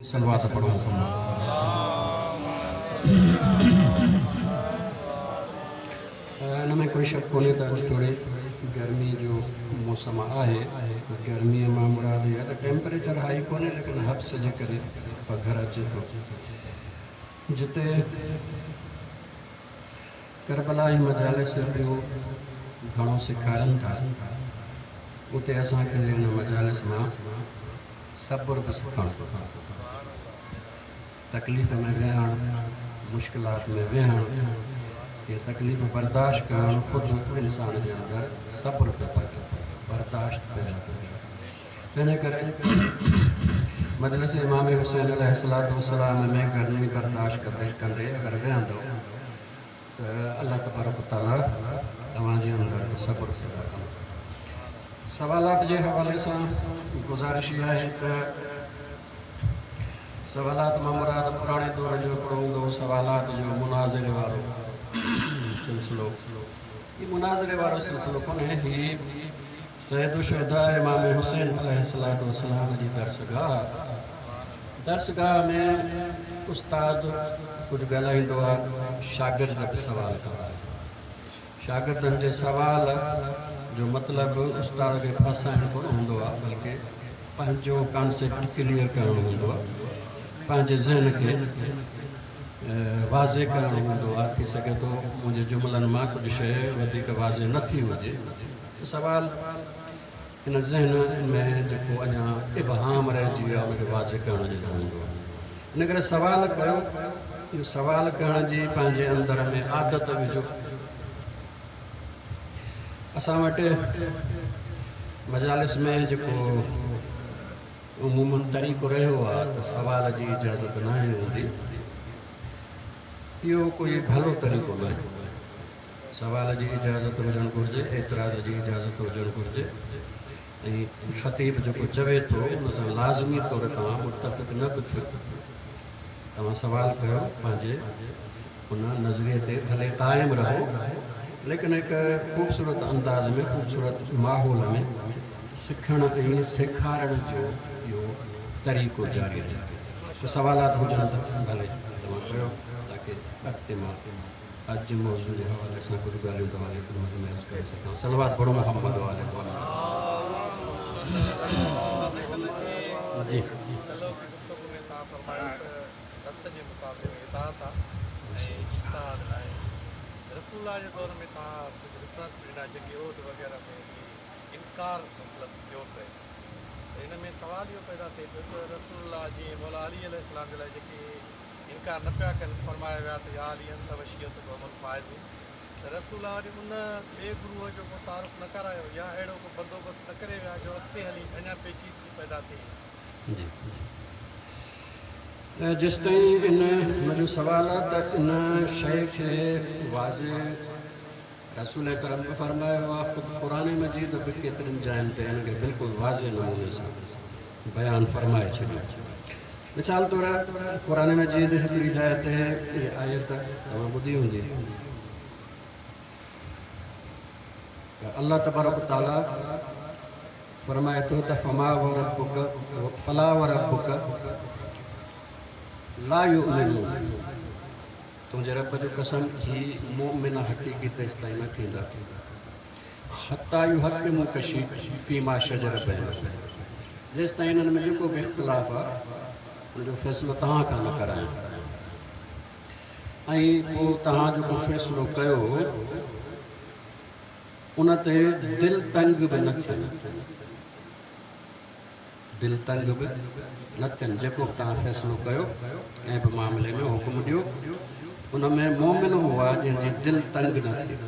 सलवात पढ़ो। इनमें कोई शक कोन्हे त थोड़ी गर्मी जो मौसम आहे, गर्मी मां मुराद इहा त टेम्परेचर हाई कोन्हे, लेकिन हब्स जे करे पघर अचे थो। जिते करबला जी मजालिस ॿियो घणो सेखारनि था, उते असांखे हिन मजालिस मां सब्र बि सिखणु खपे। तकलीफ़ में वेहणु, मुश्किलात में वेहणु, ये तकलीफ़ बर्दाश्त करणु ख़ुदि इंसान जे अंदरि सब्र पैदा करे, बर्दाश्त पैदा करे। तंहिंजे करे मजलिस इमाम हुसैन अलैहिस्सलाम में गर्मी बर्दाश्त कंदे अगरि वेहंदो त अल्लाह तबारक तआला तव्हांजे अंदरि सब्र पैदा कंदो। सवालात जे हवाले सां गुज़ारिश इहा आहे त सवालात मां मुराद पुराणे दौर जो हिकिड़ो हूंदो सवालात जो मुनाज़िरे वारो सिलसिलो। ये मुनाज़िरे वारो सिलसिलो कोन्हे, हीअ सैयद शुहदा इमाम हुसैन अलैहिस्सलाम जी दरसगाह में उस्ताद कुझु ॻाल्हाईंदो आहे, शागिर्द बि सवाल कंदा आहिनि। शागिर्दनि जे सवाल जो मतिलबु उस्ताद खे फसाइणु कोन हूंदो आहे, बल्कि पंहिंजो कॉन्सेप्ट क्लियर करणो हूंदो आहे, पंहिंजे ज़हन खे वाज़े करणो हूंदो आहे। थी सघे थो मुंहिंजे जुमलनि मां कुझु शइ वधीक वाज़े नथी हुजे, सवाल हिन ज़हन में जेको अञा इबहाम रहिजी वियो आहे उनखे वाज़े करण जो हूंदो आहे। इन करे सवाल कयो, इहो सवाल करण जी पंहिंजे अंदरि में आदत विझो। असां वटि मजालिस में जेको उमूमन तरीक़ो रहियो आहे त सवाल जी इजाज़त न आहे हूंदी, इहो कोई भलो तरीक़ो न आहे। सवाल जी इजाज़त हुजणु घुरिजे, एतिराज़ जी इजाज़त हुजणु घुरिजे, ऐं ख़तीब जेको चवे थो उन सां लाज़मी तौर तव्हां मुतफ़िक़ न बि थियो, तव्हां सवाल कयो, पंहिंजे उन नज़रिए ते भले क़ाइमु रहो, लेकिन हिकु ख़ूबसूरत अंदाज़ में, ख़ूबसूरत माहौल में सिखण ऐं सेखारण जो इहो तरीक़ो जारी रहे। तो सवालात हुजनि त भले तव्हां कयो, ताकी अॻिते मां अॼु जे मौज़ू जे हवाले सां कुझु ॻाल्हियूं तव्हांजे ख़िदमत में अर्ज़ु करे सघां। सलवात पढ़ो मोहम्मद वाले जी। रसूलुल्लाह जे दौर में तव्हां कुझु रेफरेंस ॾिना जेके ओद वग़ैरह में इनकार मतिलबु कयो पिए, त हिन में सुवाल इहो पैदा थिए पियो त रसूलुल्लाह जीअं मौला अली अलैहिस्सलाम जे लाइ जेके इनकार न पिया कनि, फरमाया विया त या अली अंत वशियत अमल फ़ाइज़, त रसूलुल्लाह वरी उन ॿिए गुरूअ जो को तारुफ़ न करायो या अहिड़ो को बंदोबस्तु न करे विया जो अॻिते हली अञा पेचीदगी पैदा थिए। जेसि ताईं इन मुंहिंजो सुवालु आहे त इन शइ खे वाज़े रसूल करम बि फरमायो आहे, ख़ुदि क़ुरान मजीद बि केतिरनि जायुनि ते हिनखे बिल्कुलु वाज़े नमूने सां बयानु फरमाए छॾियो। मिसाल तौर क़ुरान मजीद हिकिड़ी जाइ ते इहा आयत तव्हां ॿुधी हूंदी, अल्लाह तबारक तआला फरमाए थो त फमा व रब्बुक फला व रब्बुक ला युमिनून, तुंहिंजे रब जो कसम ही मोमिन हक़ीक़ी तेसि ताईं न थींदा हत्ता युहक्किमूक फ़ीमा शजर बैनहुम, जेसि ताईं हिननि में जेको बि इख़्तिलाफ़ आहे उनजो फ़ैसिलो तव्हां खां न कराइनि, ऐं पोइ तव्हां जेको फ़ैसिलो कयो उन ते दिलि तंग बि न थियनि, दिलि तंग बि न थियनि। जेको बि तव्हां फ़ैसिलो कयो कंहिं बि मामले में हुकुम ॾियो, उन में मोमिन हुआ जंहिंजी दिलि तंग न थिए।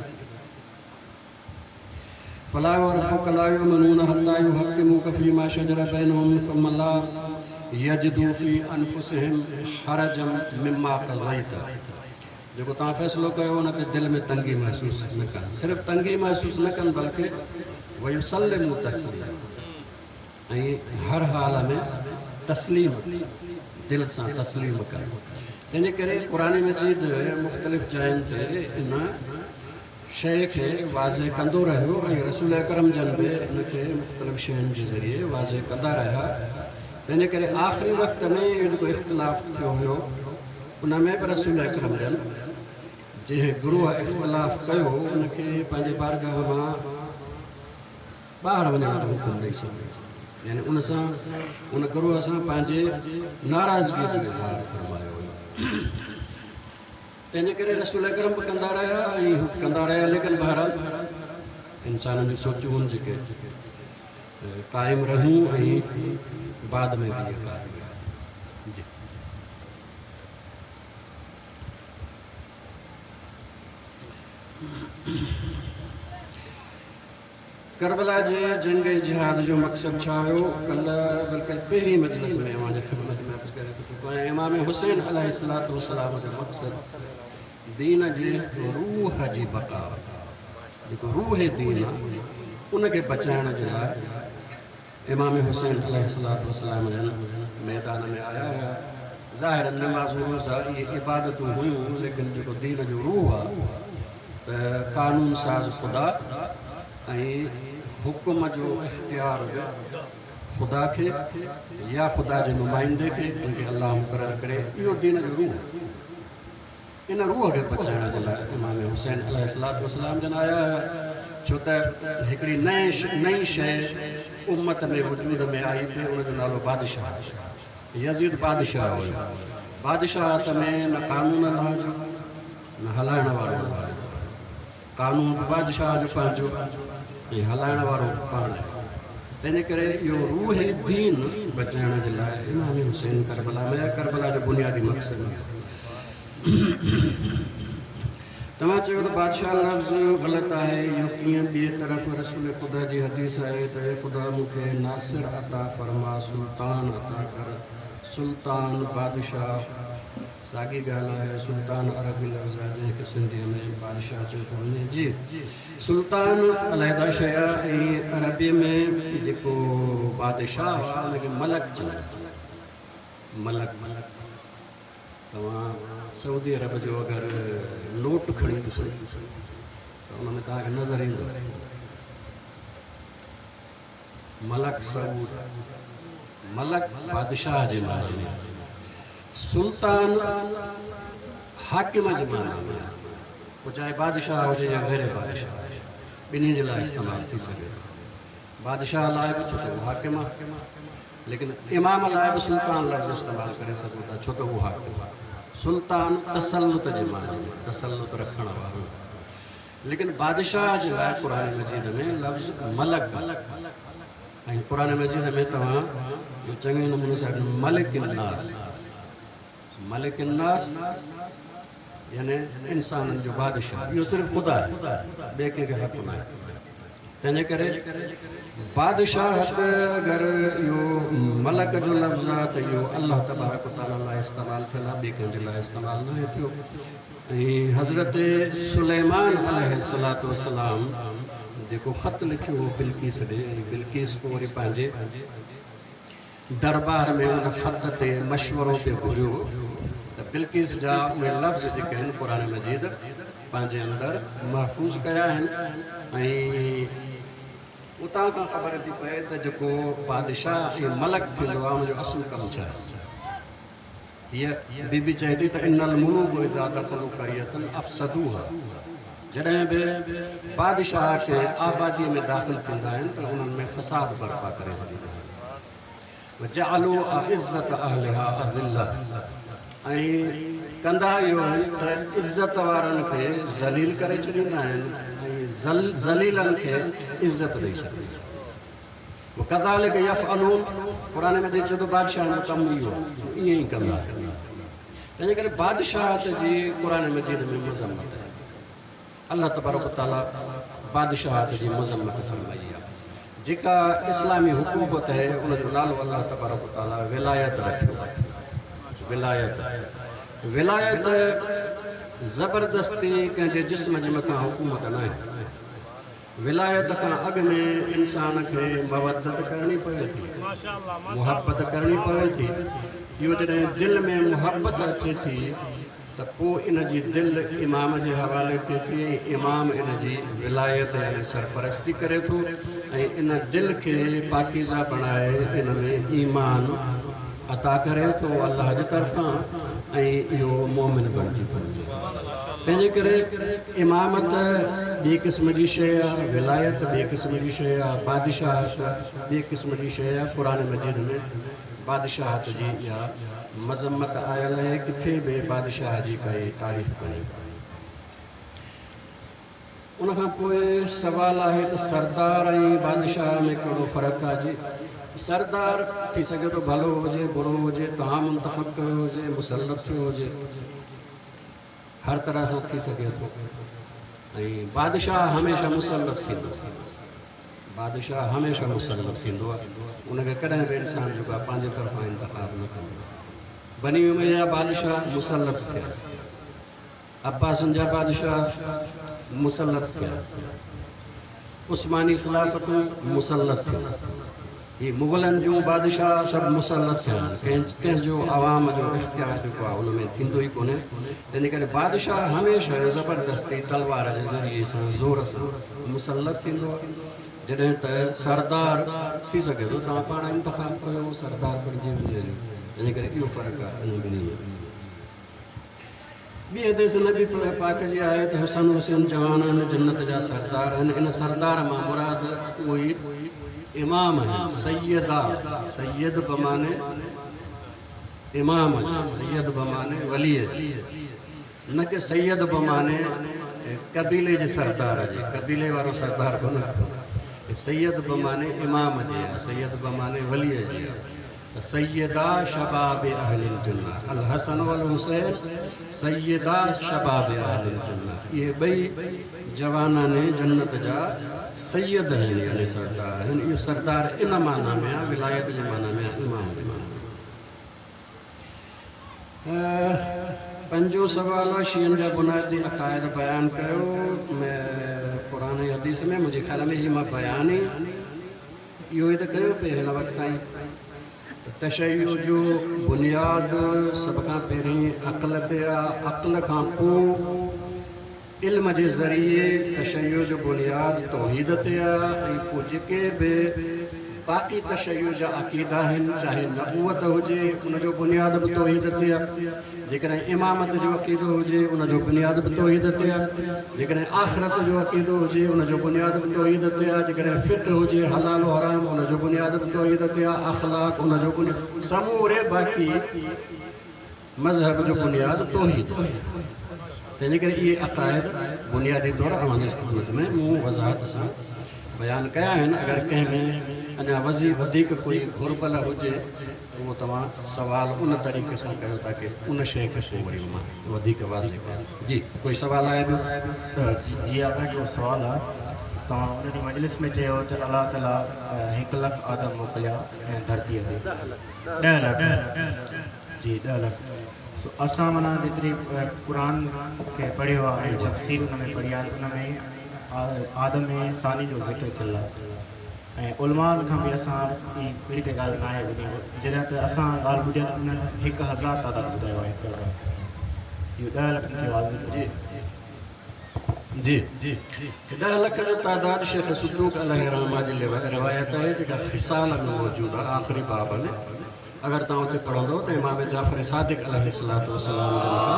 फला व रब्बुक ला युमिनून हत्ता युहक्किमूक फ़ीमा शजर बैनहुम थुम्म ला यजिदू फ़ी अनफुसिहिम हरजम मिम्मा क़ज़ैत, जेको तव्हां फ़ैसिलो कयो उन ते दिलि में तंगी महसूसु न कनि, सिर्फ़ु तंगी महसूसु न कनि बल्कि वयुसल्लिमू तस्लीमा, ऐं हर हाल में तस्लीम दिलि सां तस्लीम कनि। तंहिंजे करे क़ुरान मजीद मुख़्तलिफ़ जायुनि ते इन शइ खे वाज़े कंदो रहियो, ऐं रसूल अकरम जन बि इनखे मुख़्तलिफ़ शयुनि जे ज़रिए वाज़े कंदा रहिया तंहिंजे करे आख़िरी वक़्त में जेको इख़्तिलाफ़ थियो हुयो उन में बि रसूल अकरम जन जंहिं गुरूअ इख़्तिलाफ़ कयो उनखे पंहिंजे बारगाह मां ॿाहिरि वञण जो हुकुम ॾेई छॾियो यानी उन सां उन गुरूअ सां पंहिंजे नाराज़गी जो इज़हार फरमायो हुयो तंहिंजे करे रसूल अकरम बि कंदा रहिया लेकिन बहरहाल इंसाननि जूं सोचूं आहिनि जेके क़ाइमु रहियूं ऐं बाद में भी जी करबला जे जंग जिहाद जो मक़सद छा हुयो कल बल्कि पहिरीं मजलिस में मुंहिंजे ख़िदमत में अर्ज़ु करे चुको आहियां इमाम हुसैन अलैहिस्सलातु वस्सलाम जो मक़सद दीन जे रूह जी बका जेको रूह दीन आहे उनखे बचाइण जे लाइ इमाम हुसैन अलैहिस्सलातु वस्सलाम जन मैदान में आया हुआ ज़ाहिर नमाज़ रोज़ा इहे इबादतूं हुयूं लेकिन जेको दीन जो रूह आहे त कानून साज़ ख़ुदा ऐं हुकुम जो इख्तियार ख़ुदा खे या ख़ुदा जे नुमाइंदे खे जंहिंखे अल्लाह मुक़ररु करे इहो दीन जो रूह इन रूह खे बचाइण जे लाइ इमाम हुसैन अलैहिस्सलातु वस्सलाम जन आया हुआ छो त हिकिड़ी नई शइ उम्मत में वजूद में आई थी उनजो नालो बादशाह यज़ीद बादशाह हुयो बादशाहत में न कानून अल्लाह जो न हलाइण वारो कानून बि बादशाह जो पंहिंजो ऐं हलाइण वारो पाण तंहिंजे करे इहो रूह दीन बचाइण जे लाइ इमाम हुसैन करबला में करबला जो बुनियादी मक़सदु तव्हां चयो त बादशाह लफ़्ज़ ग़लति आहे इहो कीअं ॿिए तरफ़ रसूल ख़ुदा जी हदीस आहे त ख़ुदा मूंखे नासिर अता फरमा सुल्तान अता कर सुल्तान बादशाह साॻी ॻाल्हि आहे सुल्तान अरबी लफ़्ज़ आहे जंहिंखे सिंधीअ में बादशाह चयो थो वञे जी सुल्तान अलहदा शइ आहे ऐं अरबीअ में जेको बादशाह आहे उनखे मलक चवंदा मलक तव्हां सऊदी अरब जो अगरि नोट खणी ॾिसो त उन में तव्हांखे नज़र ईंदो मलक सऊद मलक बादशाह जे माने में सुल्तान हाकिम जे माने में पोइ चाहे बादशाह हुजे या गैर बादशाह ॿिन्ही जे लाइ इस्तेमालु थी सघे बादशाह लाइ बि छो त उहो हाकिम आहे लेकिन इमाम लाइ बि सुल्तान लफ़्ज़ इस्तेमालु करे सघूं था छो त उहो हाकिम आहे सुल्तान तसल्लुत जे माने में तसल्लुत रखण वारो लेकिन बादशाह जे लाइ क़ुर मजीद में लफ़्ज़ मलक ऐं क़ुर मजीद में तव्हां चङे नमूने सां मलिक नास यानी इंसाननि जो बादशाह इहो सिर्फ़ु ख़ुदा आहे ॿिए कंहिंखे हक़ न आहे तंहिंजे करे बादशाह अगरि इहो मलक जो लफ़्ज़ आहे त इहो अल्लाह तबारक तआला लाइ इस्तेमालु थियल आहे ॿिए कंहिंजे लाइ इस्तेमालु न थियो ऐं हज़रत सुलेमान अलैहिस्सलातु वस्सलाम जेको ख़त लिखियो हो बिल्कीस ॾे बिल्कीस पोइ वरी पंहिंजे दरबार में उन ख़त ते मशवरो ते घुरियो त बिल्कीस जा उहे लफ़्ज़ जेके आहिनि क़ुर मजीद पंहिंजे अंदरि महफ़ूज़ कया आहिनि ऐं उतां खां ख़बर थी पए त जेको बादशाह ऐं मलक थींदो आहे उनजो असुलु कमु छा आहे हीअ बीबी चए थी त इनल मुलूक इज़ा दख़लू क़रियतन अफ़सदूहा जॾहिं बि बादशाह खे आबादीअ में दाख़िल थींदा आहिनि त उन्हनि में फ़साद बर्पा करे छॾींदा आहिनि जअलू इज़्ज़त अहलिहा अज़िल्ला ऐं कंदा इहो आहिनि त इज़त वारनि खे ज़लील करे छॾींदा आहिनि ऐं ज़लीलनि खे इज़त ॾेई छॾींदा आहिनि कज़ालिक यफ़अलून क़ुर में चए थो बादशाहनि जो कमु इहो ईअं ई कंदा आहिनि तंहिंजे करे बादशाहत जी क़ुर मजीद में मज़म्मत आहे अल्लाह तबारक तआला बादशाहत जी मज़म्मत फरमाई आहे जेका इस्लामी हुकूमत आहे उनजो नालो अल्लाह तबारक तआला विलायत रखियो आहे विलायत ज़बरदस्ती कंहिंजे जिस्म जे मथां हुकूमत न आहे विलायत खां अॻु में इंसान खे मवदत करणी पवे थी मुहबत करणी पवे थी इहो जॾहिं दिलि में मुहबत अचे थी त पोइ इन जी दिलि इमाम जे हवाले थिए थी इमाम इन जी विलायत यानी सरपरस्ती करे थो इन दिल के पाकीज़ा बनाए इन में ईमान अता करे तो अल्लाह की तरफां इहो मोमिन बणिजी पवंदो। तंहिंजे करे इमामत ॿी क़िस्म जी शइ आहे, विलायत ॿी क़िस्म जी शइ आहे, बादशाहत ॿी क़िस्म जी शइ आहे। क़ुर मजीद में बादशाहत जी या मज़म्मत आयल आहे, किथे बि बादशाह जी काई तारीफ़ कोन्हे। उनखां पोइ सवाल आहे त सरदार ऐं बादशाह में कहिड़ो फ़र्क़ु आहे। जी सरदार थी सघे थो भलो हुजे, बुरो हुजे, तव्हां मुंतख़ब कयो हुजे, मुसलत थियो हुजे, हर तरह सां थी सघे थो। ऐं बादशाह हमेशह मुसलत थींदो, बादशाह हमेशह मुसलत थींदो आहे। उनखे कॾहिं बि इंसान जेको आहे पंहिंजे तरफ़ां इंतख़ाब न कंदो। बनी उमैया बादशाह मुसलत थिया, अब्बासन जा बादशाह मुसलत थिया, उस्मानी ख़िलाफ़तूं मुसलत थियूं, ये मुग़लनि जूं बादशाह सभु मुसलत थिया। कंहिंजो आवाम जो इख़्तियार जेको आहे उन में थींदो ई कोन्हे। तंहिंजे करे बादशाह हमेशह ज़बरदस्ती तलवार जे ज़रिए सां ज़ोर सां मुसलत थींदो आहे। जॾहिं त सरदार थी सघे थो तव्हां पाण इंतख़ाब कयो, सरदार बणिजी वञे। तंहिंजे करे इहो फ़र्क़ु आहे इन ॿिन्ही में। ॿी हदीस नबी पाक जी आहे त हुसन हुसैन जवान आहिनि, जन्नत जा सरदार आहिनि। इन सरदार मां मुराद उहे इमाम आहिनि, सैयदा। सैयद बमाने इमाम, सैयद बमाने वली, न कि सैयद बमाने कबीले जे सरदार जी, कबीले वारो सरदार कोन्हे। सैयद बमाने इमाम जी आहे, सैयद बमाने वलीअ जी आहे। सैयदा शबाब अहलिल जन्नह, अल हसन वल हुसैन सैयदा शबाब अहलिल जन्नह। ये ॿई जवाना ने जन्नत जा सैयद आहिनि, यानी सरदार आहिनि। इहो सरदार इन माना में आहे, विलायत जे माना में आहे, इमाम जे माना में। पंजो सवाल आहे शियनि जा बुनियादी अक़ाइद बयानु कयो क़ुरान हदीस में। मुंहिंजे ख़्याल में हीउ मां बयानु ई इहो ई त कयो पिए हिन वक़्त ताईं। तशय्युअ जो बुनियाद सभ खां पहिरीं अक़ल ते आहे, अक़ल खां पोइ इल्म जे ज़रिए तशय्युअ जो बुनियाद तौहीद ते आहे। ऐं पोइ जेके बि बाक़ी तशय्युअ जा अक़ीदा आहिनि, चाहे नबूअत हुजे उनजो बुनियाद बि तौहीद ते आहे। जेकॾहिं इमामत जो अक़ीदो हुजे उनजो बुनियाद बि तौहीद ते आहे। जेकॾहिं आख़िरत जो अक़ीदो हुजे उनजो बुनियाद बि तौहीद ते आहे। जेकॾहिं फ़िक़्ह हुजे हलाल हराम उनजो बुनियाद बि तौहीद ते आहे। अख़लाक उनजो बुनियाद, समूरे बाक़ी मज़हब जो बुनियाद तौहीद ते आहे। तंहिंजे करे इहे अक़ाइद बुनियादी तौरु अवांजी ख़िदमत में मूं वज़ाहत सां बयानु कया आहिनि। अगरि कंहिं में अञा वधीक कोई घुरबल हुजे त उहो तव्हां सुवाल उन तरीक़े सां कयो ताकी उन शइ खे पोइ वरी मां वधीक वाज़े कयां। जी कोई सुवाल आहे ॿियो? इहा हिकिड़ो सुवालु आहे। तव्हां उन ॾींहुं मजलिस में चयो त अलाह ताला 1 लख आदम मोकिलिया ऐं धरतीअ ते 10 लख जी 10 लख। असां माना जेतिरी क़ुर खे पढ़ियो आहे ऐं तफ़सीर उन में पढ़ी आहे, उन में आदम सानी जो ज़िक्र थियल आहे। ऐं उलमान खां बि असां अहिड़ी त ॻाल्हि न आहे ॿुधी, जॾहिं त असां ॻाल्हि ॿुधी 1000 तादाद ॿुधायो आहे। इहो 10 लखनि खे वाज़िब जी जी जी 10 लख जो तादाद शेख सुदूक अलैहिर्रहमा जी रिवायत आहे जेका ख़िसाल में मौजूदु आहे आख़िरी बाब में। अगर तुम उसे पढ़ो तो इमाम जाफ़र सादिक़ अलैहिस्सलातु वस्सलाम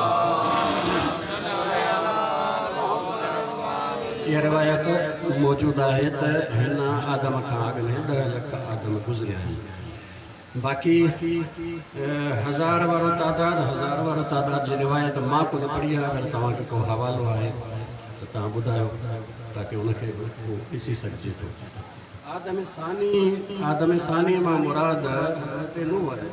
ये रिवायत मौजूद है तो हिन आदम का अग में 10 लख आदम गुज़रिया हैं। बाक़ी 1000 वारो तादाद जी रिवायत मां को पढ़ी है। अगर तव्हांखे को हवालो है तो तव्हां ॿुधायो ताकि उनखे ॾिसी सघिजे थो। आदम सानी मां मुराद नूह आहे।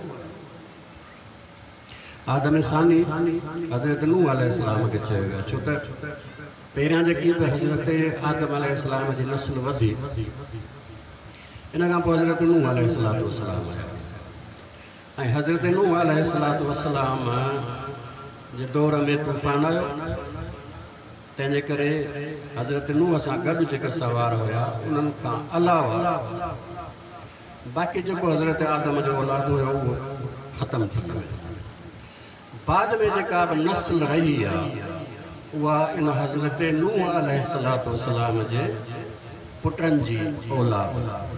आदम सानी हज़रत नूह अलैहिस्सलाम खे चयो वियो, छो त पहिरियां जेकी बि हज़रत आदम अलैहिस्सलाम जी नस्ल वधी इन खां पोइ हज़रत नूह अलैहिस्सलातु वस्सलाम आया। ऐं हज़रत नूह अलैहिस्सलातु वस्सलाम जे दौर में तूफ़ान आयो। तंहिंजे करे हज़रत नूह सां गॾु जेके सवार हुया उन्हनि खां अलावा बाक़ी जेको हज़रत आदम जो औलाद हुयो उहो ख़तमु थी वियो। बाद में जेका बि नस्ल रही आहे उहा इन हज़रत नूह अलैहिस्सलातु वस्सलाम जे पुटनि जी औलाद।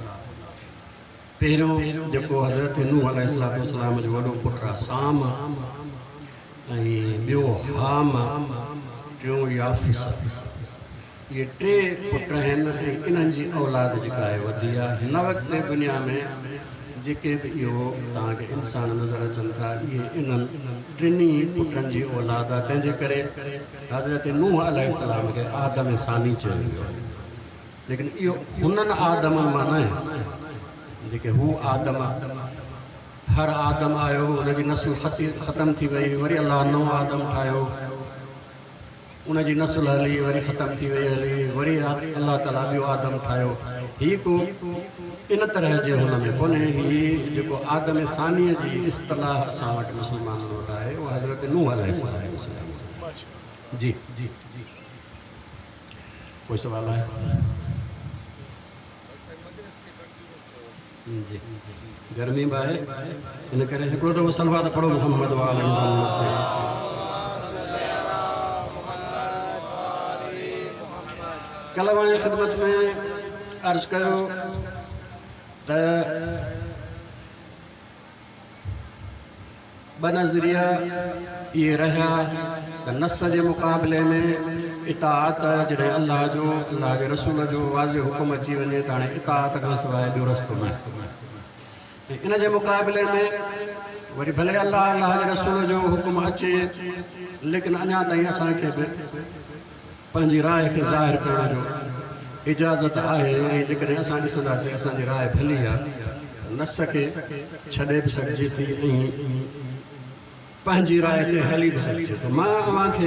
पहिरियों जेको हज़रत नूह अलैहिस्सलाम जो वॾो पुटु आहे साम, ऐं ॿियो हाम, टियों याफिस। इहे टे पुट आहिनि ऐं इन्हनि जी औलाद जेका आहे वधी आहे। हिन वक़्तु दुनिया में जेके बि इहो तव्हांखे इंसान नज़र अचनि था इहे इन्हनि टिनी पुटनि जी औलाद आहे। तंहिंजे करे हज़रत नूह अलैहिस्सलाम खे आदम सानी चयो वियो, लेकिन इहो हुननि आदमनि मां न जेके हू आदम, हर आदम आयो उनजी नस्ल ख़तमु थी वई, वरी अलाह नओं आदम ठाहियो, उनजी नस्ल हली, वरी ख़तमु थी वई हली, वरी अलाह ताला ॿियो आदम ठाहियो। हीअ को इन तरह जे हुन में कोन्हे। हीअ जेको आदम सानीअ जी इस्तलाह असां वटि मुस्लमाननि वटि आहे उहा हज़रत नूह अलैहिस्सलाम जी। जी जी कोई सुवाल आहे? जी गर्मी बि आहे, इन करे हिकिड़ो दफ़ो सलवात पढ़ो मोहम्मद वाले मोहम्मद। कल वारी ख़िदमत में अर्ज़ कयो त ॿ नज़रिया इहे रहिया त नस जे मुक़ाबले में इताअत जॾहिं अलाह जो, अलाह जे रसूल जो वाज़िह हुकुम अची वञे त हाणे इताअत खां सवाइ ॿियो रस्तो न। ऐं इन जे मुक़ाबले में वरी भले अलाह जे रसूल जो हुकुम अचे, लेकिन अञा ताईं असांखे बि पंहिंजी राय खे ज़ाहिर करण जो इजाज़त आहे। ऐं जेकॾहिं असां ॾिसंदासीं असांजी राय भली आहे, नस खे छॾे बि सघिजे थी ऐं पंहिंजी राय ते हली बि सघिजे थो। मां तव्हांखे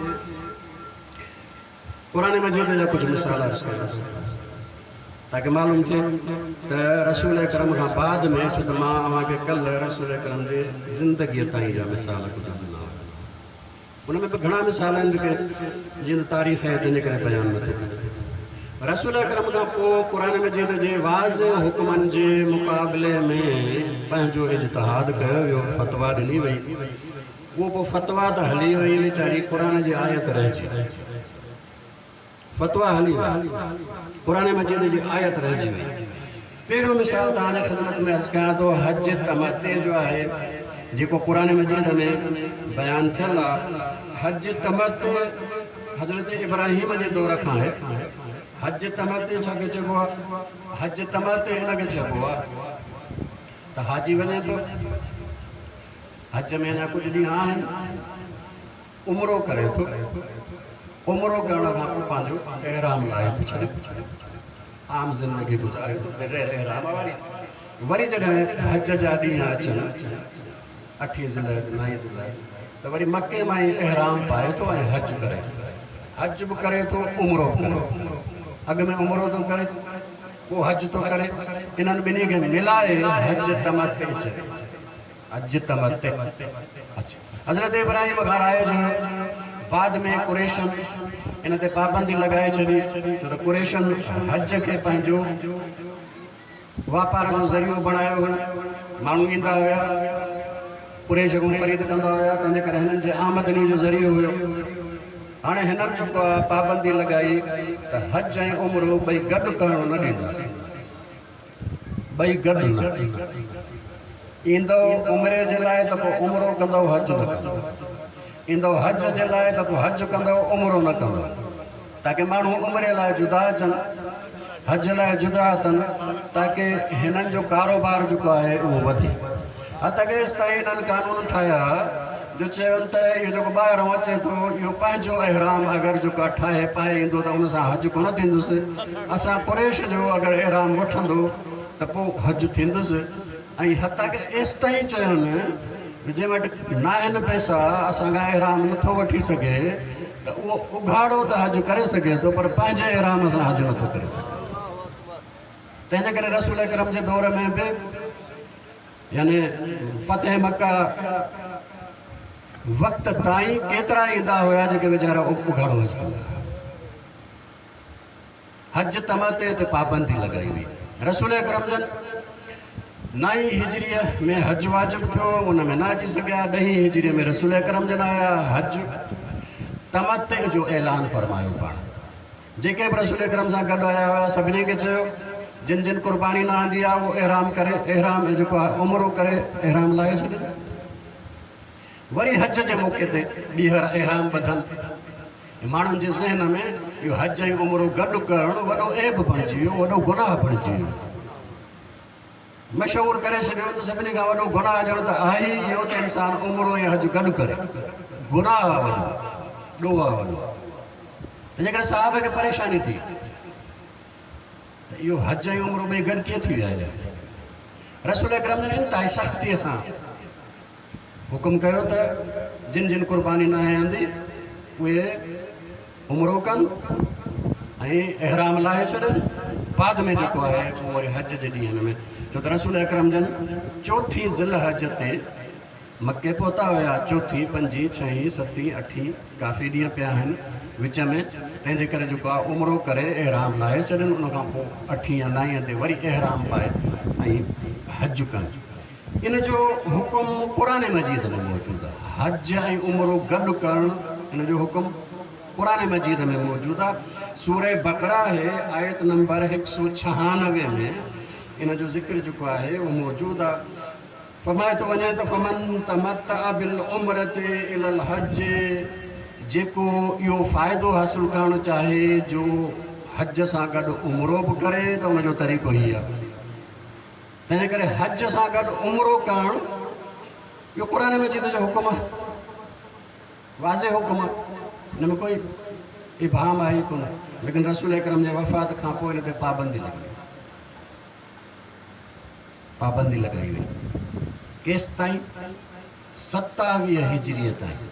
क़ुरान मजीद जा कुझु मिसाल अर्ज़ कंदासीं ताकी मालूम थिए त रसूल करम खां बाद में, छो त मां तव्हांखे कल्ह रसूल करम जे ज़िंदगीअ ताईं जा मिसाल कुझु ॾिना, उन में बि घणा मिसाल आहिनि जेके जीअं तारीख़ आहे तंहिंजे करे बयानु नथो करे। रसूल करम खां पोइ क़ुरान मजीद जे वाज़िह हुकुमनि जे मुक़ाबले में पंहिंजो इज्तिहाद कयो वियो, फतवा ॾिनी वई। उहो पोइ फतवा त हली वई वीचारी, क़ुरान जी आयत रहिजी वई। फतवा हली वई, क़ुरान मजीद जी आयत रहिजी वई। पहिरियों मिसाल तव्हांजे ख़िदमत में अर्ज़ कयां थो, हज तमत्ते जो आहे जेको क़ुरान मजीद में बयानु थियल आहे। हज तमत्ते हज़रत इब्राहिम जे दौर खां आहे। हज तमत्ते छाखे चइबो आहे? हज तमत्ते हिनखे चइबो आहे त हाजी वञे थो, हज में अञा कुझु ॾींहं आहिनि, उमिरो करे थो, उमिरो करण खां पोइ पंहिंजो एहराम लाहे थो छॾे, आम ज़िंदगी गुज़ारे थो एहराम वारी। वरी जॾहिं हज जा ॾींहं अचनि, 8 ज़िलहज 9 ज़िलहज, त वरी मके मां ई एहराम पाए थो ऐं हज करे, हज बि करे थो, उमिरो करे, अॻु में उमिरो थो करे, पोइ हज थो करे। इन्हनि ॿिन्ही खे मिलाए हज तमत्ते चए, हज तमत्ते। अच्छा, हज़रत इब्राहिम खां राय जो बाद में कुरैशनि इन ते पाबंदी लॻाए छॾी, छो त कुरैशनि हज खे पंहिंजो वापार जो ज़रियो बणायो हो। माण्हू ईंदा हुया, कुरैश खां ख़रीद कंदा हुया, तंहिंजे करे हिननि जे आमदनी जो ज़रियो हुयो। हाणे हिननि जेको आहे पाबंदी लॻाई त हज ऐं उमिरो ॿई गॾु करणु न ॾींदासीं, ॿई गॾु न। ईंदो उमिरे जे लाइ त पोइ उमिरो कंदो, हज न कंदो, ईंदो हज जे लाइ त पोइ हज कंदो, उमिरो न कंदो, ताकी माण्हू उमिरे लाइ जुदा अचनि, हज लाइ जुदा अचनि, ताकी हिननि जो कारोबार जेको आहे उहो वधे। हथ केसि ताईं हिननि कानून ठाहिया जो चवनि त इहो जेको ॿाहिरों अचे थो इहो पंहिंजो एहराम अगरि जेको ठाहे पाए ईंदो त उन सां हज कोन थींदुसि। असां कुरैश जो अगरि एहराम वठंदो त पोइ हज थींदुसि। ऐं हथ के एसि ताईं चयनि जंहिं वटि न आहिनि पैसा, असांखां एहराम नथो वठी सघे, त उहो उघाड़ो त हज करे सघे थो, पर पंहिंजे एहराम सां हज नथो करे सघे। तंहिंजे करे रसूल करम जे दौर में बि यानी फतेह मक्का वक़्त ताईं केतिरा ईंदा हुया जेके वीचारा उघाड़ो हज कंदा। हज तमत्ते ते पाबंदी लॻाई हुई। रसूल करम जन 9 हिजरीअ में हज वाजिब थियो, उन में न अची सघिया। 10 हिजरीअ में रसूल करम जन आया, हज तमत्ते जो ऐलान फरमायो पाण। जेके बि रसूल अकरम सां गॾु आया हुआ सभिनी खे चयो जिन जिन क़ुर्बानी न आंदी आहे उहो एहराम करे, एहराम जेको आहे उमिरो करे एहराम लाहे छॾे। वरी हज जे मौक़े ते ॿीहर एहराम ॿधनि। माण्हुनि जे ज़हन में इहो हज ऐं उमिरो गॾु करणु वॾो ऐब बणिजी वियो, वॾो गुनाह बणिजी वियो। मशहूरु करे छॾियो त सभिनी खां वॾो गुनाह ॼण त आहे ई इहो त इंसानु उमिरो ऐं हज गॾु करे। गुनाह वॾो, ॾोह वॾो। त जेकॾहिं साहब खे परेशानी थी त इहो हज ऐं उमिरो ॿई गॾु कीअं थी विया आहिनि? रसूल अकरम जन इंतिहाई सख़्तीअ सां हुकुम कयो त जिन जिन क़ुर्बानी न आंदी उहे उमिरो कनि ऐं एहराम लाहे छॾनि। बाद में जेको आहे उहो वरी हज जे ॾींहं में, छो त रसूल अकरम जन चौथी ज़िल हज ते मके पहुता हुया। चौथी, पंजी, छहीं, सतीं, अठी काफ़ी ॾींहं पिया आहिनि विच में। तंहिंजे करे जेको आहे उमिरो करे एहराम लाहे छॾनि। उन खां पोइ 8 या 9 ते वरी एहराम पाए ऐं हज कनि। इन जो हुकुम क़ुरान मजीद में मौजूदु आहे। हज ऐं उमिरो गॾु करणु इन जो हुकुम क़ुरान मजीद में मौजूदु आहे। सूरे बकरा है आयत नंबर 196 में इन जो ज़िक्र जेको आहे उहो मौजूदु आहे। फरमाए थो वञे त फमन तमत्ता बिल उम्रति इलल हज, जेको इहो फ़ाइदो हासिलु करणु चाहे जो हज सां गॾु उमिरो बि करे त उनजो तरीक़ो ई आहे। तंहिंजे करे हज सां गॾु उमिरो करणु इहो क़ुरान मजीद जो हुकुम आहे, वाज़े हुकुम आहे। हिन में कोई इबाम आहे कोन। लेकिन रसूल अकरम जे वफ़ात खां पोइ हिन ते पाबंदी लॻाई वई। केसि ताईं? 27 हिजरीअ ताईं।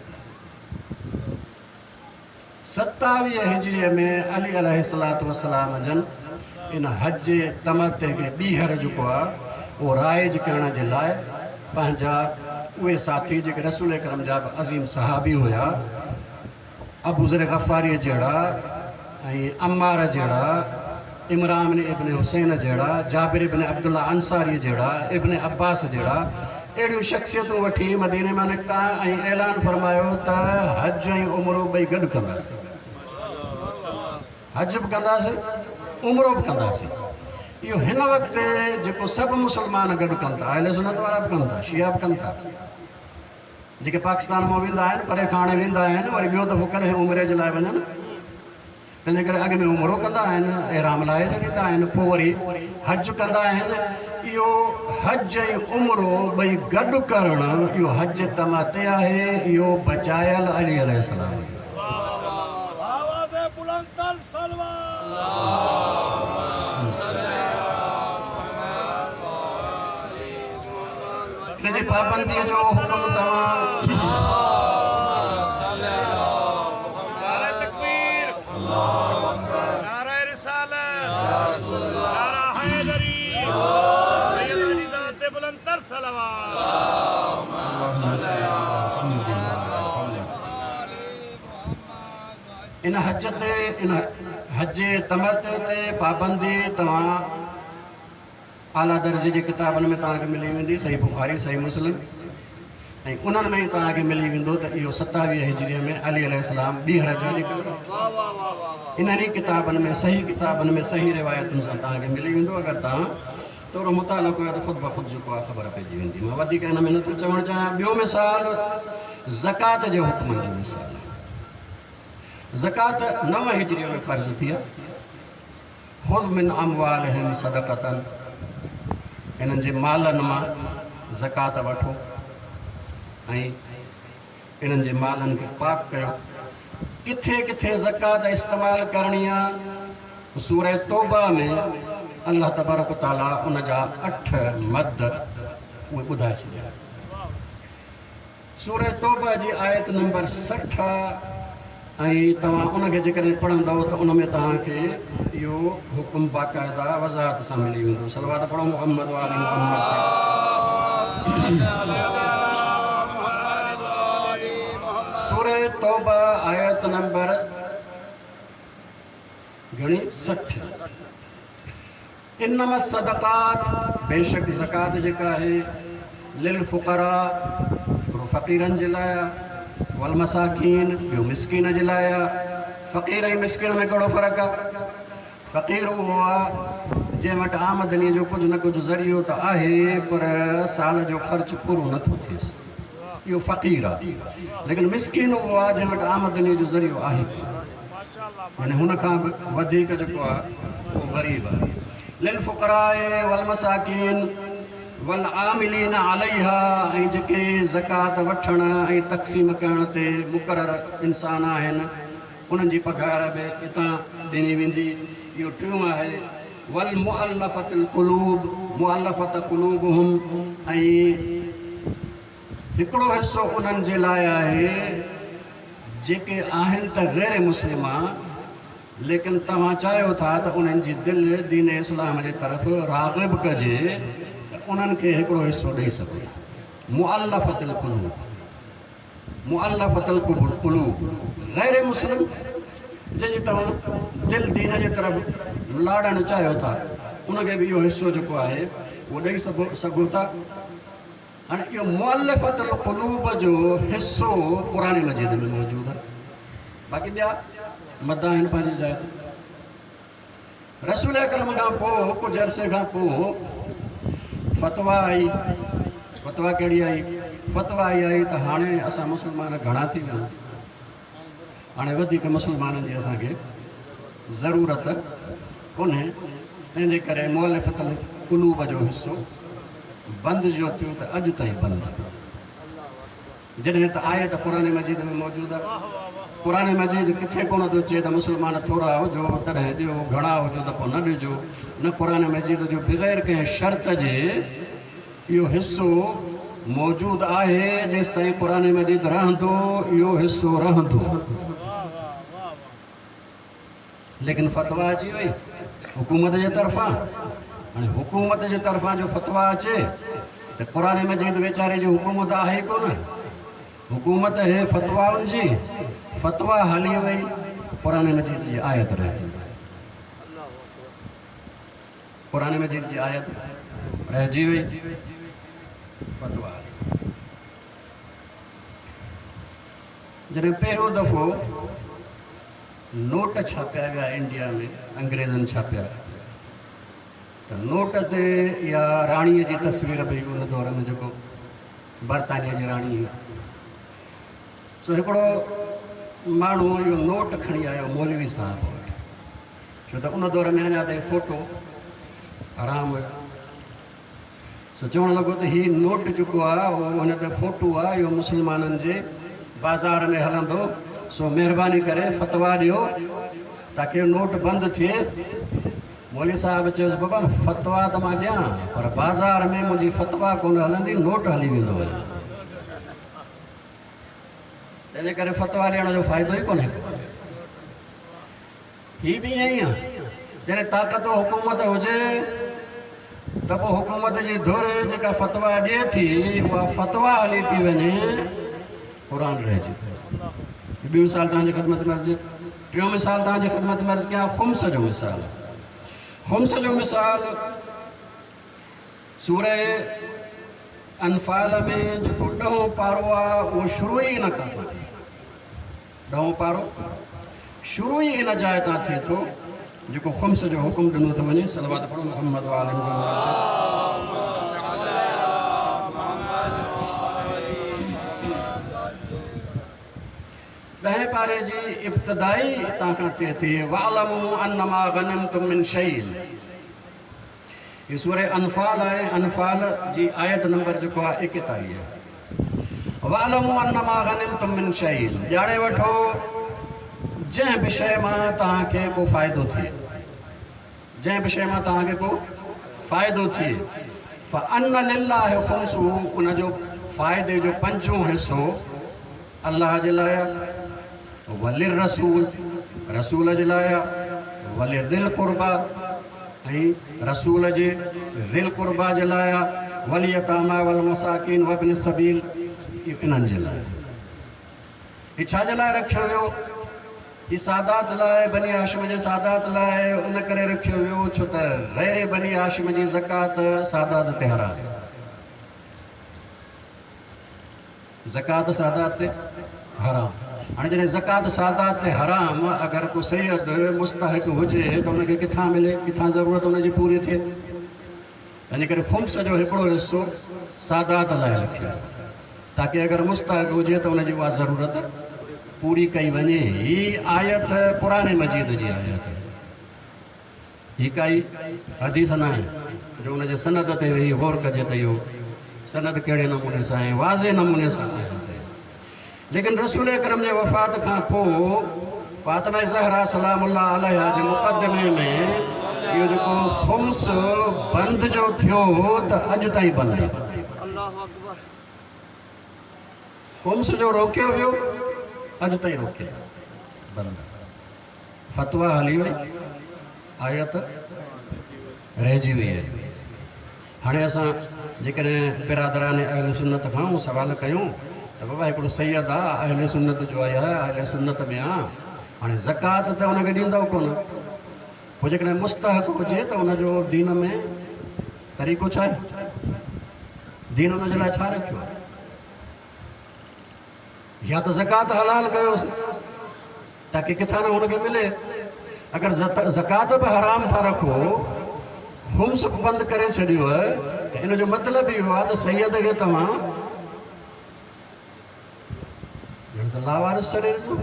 27 हिजरीअ में अली अलैहिस्सलातु वस्सलाम जन इन हज तमत्ते खे ॿीहर जेको आहे उहो राइज करण जे लाइ पंहिंजा उहे साथी जेके रसूल अकरम जा अज़ीम सहाबी हुया, अबू ज़र गफ़ारी जहिड़ा ऐं अम्मार जहिड़ा, इमरान इब्न हुसैन जहिड़ा, जाबिर इब्न अब्दुल्ला अंसारी जहिड़ा, इब्न अब्बास जहिड़ा अहिड़ियूं शख़्सियतूं वठी मदीने मां निकिता ऐं ऐलान फरमायो त हज ऐं उमिरो ॿई गॾु कंदासीं। हज बि कंदासीं, उमिरो बि कंदासीं। इहो हिन वक़्तु जेको सभु मुस्लमान गॾु कनि था, अहले सुन्नत वारा बि कनि था, शिया बि कनि था। जेके पाकिस्तान मां वेंदा आहिनि, परे खाणे वेंदा आहिनि, वरी ॿियो दफ़ो कॾहिं उमिरे जे लाइ वञनि, तंहिंजे करे अॻ में उमिरो कंदा आहिनि, एहराम लाहे छॾींदा आहिनि, पोइ वरी हज कंदा आहिनि। इहो हज ऐं उमिरो ॿई गॾु करणु इहो हज तमत्ते आहे। इहो बचायल अली अलैहिस्सलाम। हिन जी पाबंदीअ जो हुकुम तव्हां इन हज ते, इन हज तमत्ते ते पाबंदी तव्हां आला दर्जे जे किताबनि में तव्हांखे मिली वेंदी। सही बुखारी, सही मुस्लिम ऐं उन्हनि में ई तव्हांखे मिली वेंदो त इहो 27 हिजरीअ में अली अलैहिस्सलाम ॿीहर जा निकिरो। इन्हनि किताबनि में, सही किताबनि में, सही रिवायतुनि सां तव्हांखे मिली वेंदो। अगरि तव्हां थोरो मुतालो कयो त ख़ुदि ब ख़ुदि जेको आहे ख़बर पइजी वेंदी। मां वधीक हिन में नथो चवणु चाहियां। ॿियो मिसाल ज़कात जे हुकुम जो मिसाल। ज़कात 9 हिजरीअ में फ़र्ज़ थी आहे। ख़ुज़ मिन अमवालिहिम सदक़तन, इन्हनि जे मालनि मां ज़कात वठो ऐं इन्हनि जे मालनि खे पाक कयो। किथे किथे ज़कात इस्तेमालु करणी आहे? सूरह तौबा में अल्लाह तबारक व तआला उन जा 8 मद उहे ॿुधाए छॾिया। सूरह तौबा जी आयत नंबर 60 ऐं तव्हां उनखे जेकॾहिं पढ़ंदव त उन में तव्हांखे इहो हुकुम बाक़ाइदा वज़ाहत सां मिली वेंदो। सलवात पढ़ो मुहम्मद व आले मुहम्मद। सूरह तौबा आयत नंबर घणी 60। इन्नमा सदक़ात, बेशक ज़कात जेका आहे, लिल फुक़रा फ़क़ीरनि जे लाइ, वल मसाकीन ॿियो मिस्कीन जे लाइ, फ़क़ीर ऐं मिस्किन में कहिड़ो फ़र्क़ु आहे? फ़क़ीर उहो आहे जंहिं वटि आमदनी जो कुझु न कुझु ज़रियो त आहे पर साल जो ख़र्चु पूरो नथो थिएसि, इहो फ़क़ीर आहे। लेकिन मिस्किन उहो आहे जंहिं वटि आमदनी जो ज़रियो आहे, यानी हुन खां बि वधीक जेको आहे उहो ग़रीब आहे। लिल फ़ुक़राए वल मसाकीन वल आमिलीन अलैहा, ऐं जेके ज़कात वठण ऐं तक़सीम करण ते मुक़ररु इंसान आहिनि उन्हनि जी पघार बि हितां ॾिनी वेंदी। इहो टियों आहे वल मुअल्लफ़तुल क़ुलूब, मुअल्लफ़त क़ुलूबुहुम, ऐं हिकिड़ो हिसो उन्हनि जे लाइ आहे जेके आहिनि त ग़ैर मुस्लिमा, लेकिन तव्हां चाहियो था त उन्हनि जी दिलि दीन इस्लाम जे तरफ़ राग़िब कजे, त उन्हनि खे हिकिड़ो हिसो ॾेई सघो। मुअल्लफ़तुल क़ुलूब, मुअल्लफ़तुल क़ुलूब ग़ैर मुस्लिम जंहिंजी तव्हां दिलि दीन जे तरफ़ लाड़णु चाहियो था, उनखे बि इहो हिसो जेको आहे उहो ॾेई सघो था। हाणे इहो मुअल्लफ़तुल क़ुलूब जो हिसो क़ुरान मजीद में मौजूदु आहे, बाक़ी ॿिया मदा आहिनि पंहिंजी जाइ ते। रसूल अकरम खां पोइ कुझु अरसे खां पोइ फ़तवा आई। फ़तवा कहिड़ी आई? फ़तवा आई त हाणे असां मुस्लमान घणा थी विया, हाणे वधीक मुस्लमाननि जी असांखे ज़रूरत कोन्हे, तंहिंजे करे मुअल्लफ़तुल क़ुलूब जो हिसो बंदि जो थियो त अॼु ताईं बंदि, जॾहिं त आहे त क़ुरान मजीद में मौजूदु आहे। क़ुरान मजीद किथे कोन थो चए त मुस्लमान थोरा हुजो तॾहिं ॾियो, घणा हुजो त पोइ न ॾिजो। न, क़ुरान मजीद जो बग़ैर कंहिं शर्त जे इहो हिसो मौजूदु आहे। जेसि ताईं क़ुरान मजीद रहंदो इहो हिसो रहंदो। लेकिन फ़तवा अची वई हुकूमत जे तरफ़ां। हाणे हुकूमत जे तरफ़ां जो फ़तवा अचे त क़ुरान मजीद वीचारे जी हुकूमत आहे कोन, हुकूमत हे फ़तवाउनि जी, फ़तवा हली वई, क़ुरान मजीद जी आयत रहिजी वई, क़ुरान मजीद जी आयत रहिजी वई, फ़तवा। जॾहिं पहिरियों दफ़ो नोट छापिया विया इंडिया में, अंग्रेज़नि छापिया, त नोट ते इहा राणीअ जी तस्वीर पई उन दौर में, जेको बरतानिया जी राणी हुई। सो हिकिड़ो माण्हू इहो नोट खणी आयो मौलवी साहब वटि, छो त उन दौर में अञा ताईं फ़ोटो हराम हुयो। सो चवणु लॻो त हीउ नोट जेको आहे उहो हुन ते फ़ोटो आहे, इहो मुस्लमाननि जे बाज़ार में हलंदो, सो महिरबानी करे फ़तवा ॾियो ताकी नोट बंदि थिए। मौलवी साहब चयोसि बाबा फ़तवा त मां ॾियां, पर बाज़ार में मुंहिंजी फ़तवा कोन हलंदी, नोट हली वेंदो। तंहिंजे करे फ़तवा ॾियण जो फ़ाइदो ई कोन्हे। हीअ बि ईअं ई आहे, जॾहिं ताक़त हुकूमत हुजे त पोइ हुकूमत जी धुर जेका फ़तवा ॾिए थी उहा फ़तवा हली थी वञे, क़ुरान रहिजी पियो। ॿी मिसाल तव्हांजी ख़िदमत में अर्ज़ु, टियों मिसाल तव्हांजी ख़िदमत में अर्ज़ु कयां, ख़ुम्स जो मिसाल। ख़ुम्स जो मिसाल सूरह अनफाल में जेको 10हों पारो आहे उहो शुरू ई इन खां थिए, 10हों पारो शुरू ई इन जाइ तां थिए थो जेको ख़ुम्स जो हुकुम ॾिनो थो वञे। सलवात पढ़ो मोहम्मद वाले मोहम्मद। 10 पारे जी इब्तिदाई हितां खां थिए थी, वअलमू अन्नमा गनमतुम मिन शैइन। हीअ सूरह अनफाल आहे, अनफाल जी आयत नंबर जेको आहे 41 आहे। वअलमू अन्नमा गनमतुम मिन शैइन, ॼाणे वठो जंहिं बि शइ मां तव्हांखे को फ़ाइदो थिए, जंहिं बि शइ मां तव्हांखे को फ़ाइदो थिए, फ़अन्न लिल्लाहि ख़ुम्सुहु, उनजो फ़ाइदे जो 5हों हिसो अल्लाह जे लाइ, वलिर रसूल, रसूल जे लाइ, वलिर दिल कुर्बा, ऐं रसूल जे दिल कुर्बा जे लाइ, वल यतामा वल मसाकिन वब्न सबील, इन्हनि जे लाइ। हीअ छा जे लाइ रखियो वियो? हीअ सादात लाइ, बनी हाशिम जे सादात लाइ उन करे रखियो वियो छो त गैर बनी हाशिम जी ज़कात सादात ते हराम, ज़कात सादात ते हराम। हाँ जैसे ज़कात सादात ते हराम अगर को सैयद मुस्तहिक हुजे तो उनके किथां मिले, किथां ज़रूरत उनजी पूरी थिए। इन करे खुम्स जो हिकिड़ो हिस्सो सादात लाइ रखियो ताकि अगर मुस्तहिक हुजे तो उनजी उहा ज़रूरत पूरी कई वञे। ही आयत पुराने मजीद जी आयत है, ही काई हदीस न आहे जो उनजे सनद ते वेही गौर कजे त इहो सनद कहिड़े नमूने सां आहे, वाज़े नमूने सां आहे। लेकिन रसूल अकरम जे वफ़ात खां पोइ फातिमा ज़हरा सलामुल्लाह अलैहा जे मुक़दमे में इहो जेको खुम्स बंदि जो थियो त अॼु ताईं बंदि आहे। खुम्स जो रोकियो वियो, अॼु ताईं रोकियो बंदि। फतवा हली वई, आयत रहिजी वई आहे। हाणे असां जेकॾहिं बिरादरान अहल सुन्नत खां सवाल कयूं त बाबा हिकिड़ो सैयद आहे अहल सुन्नत जो आहे, अहल सुन्नत में आहे, हाणे ज़कात त हुनखे ॾींदव कोन, पोइ जेकॾहिं मुस्तहिक हुजे त हुनजो दीन में तरीक़ो छा आहे, दीन हुनजे लाइ छा रखियो आहे? या त ज़कात हलाल कयोसि ताकी किथां न हुनखे मिले। अगर ज़कात बि हराम था रखो, खुम्स बंदि करे छॾियो आहे त इन जो मतिलबु इहो आहे त सैयद खे तव्हां लावारिस छॾे ॾिजो,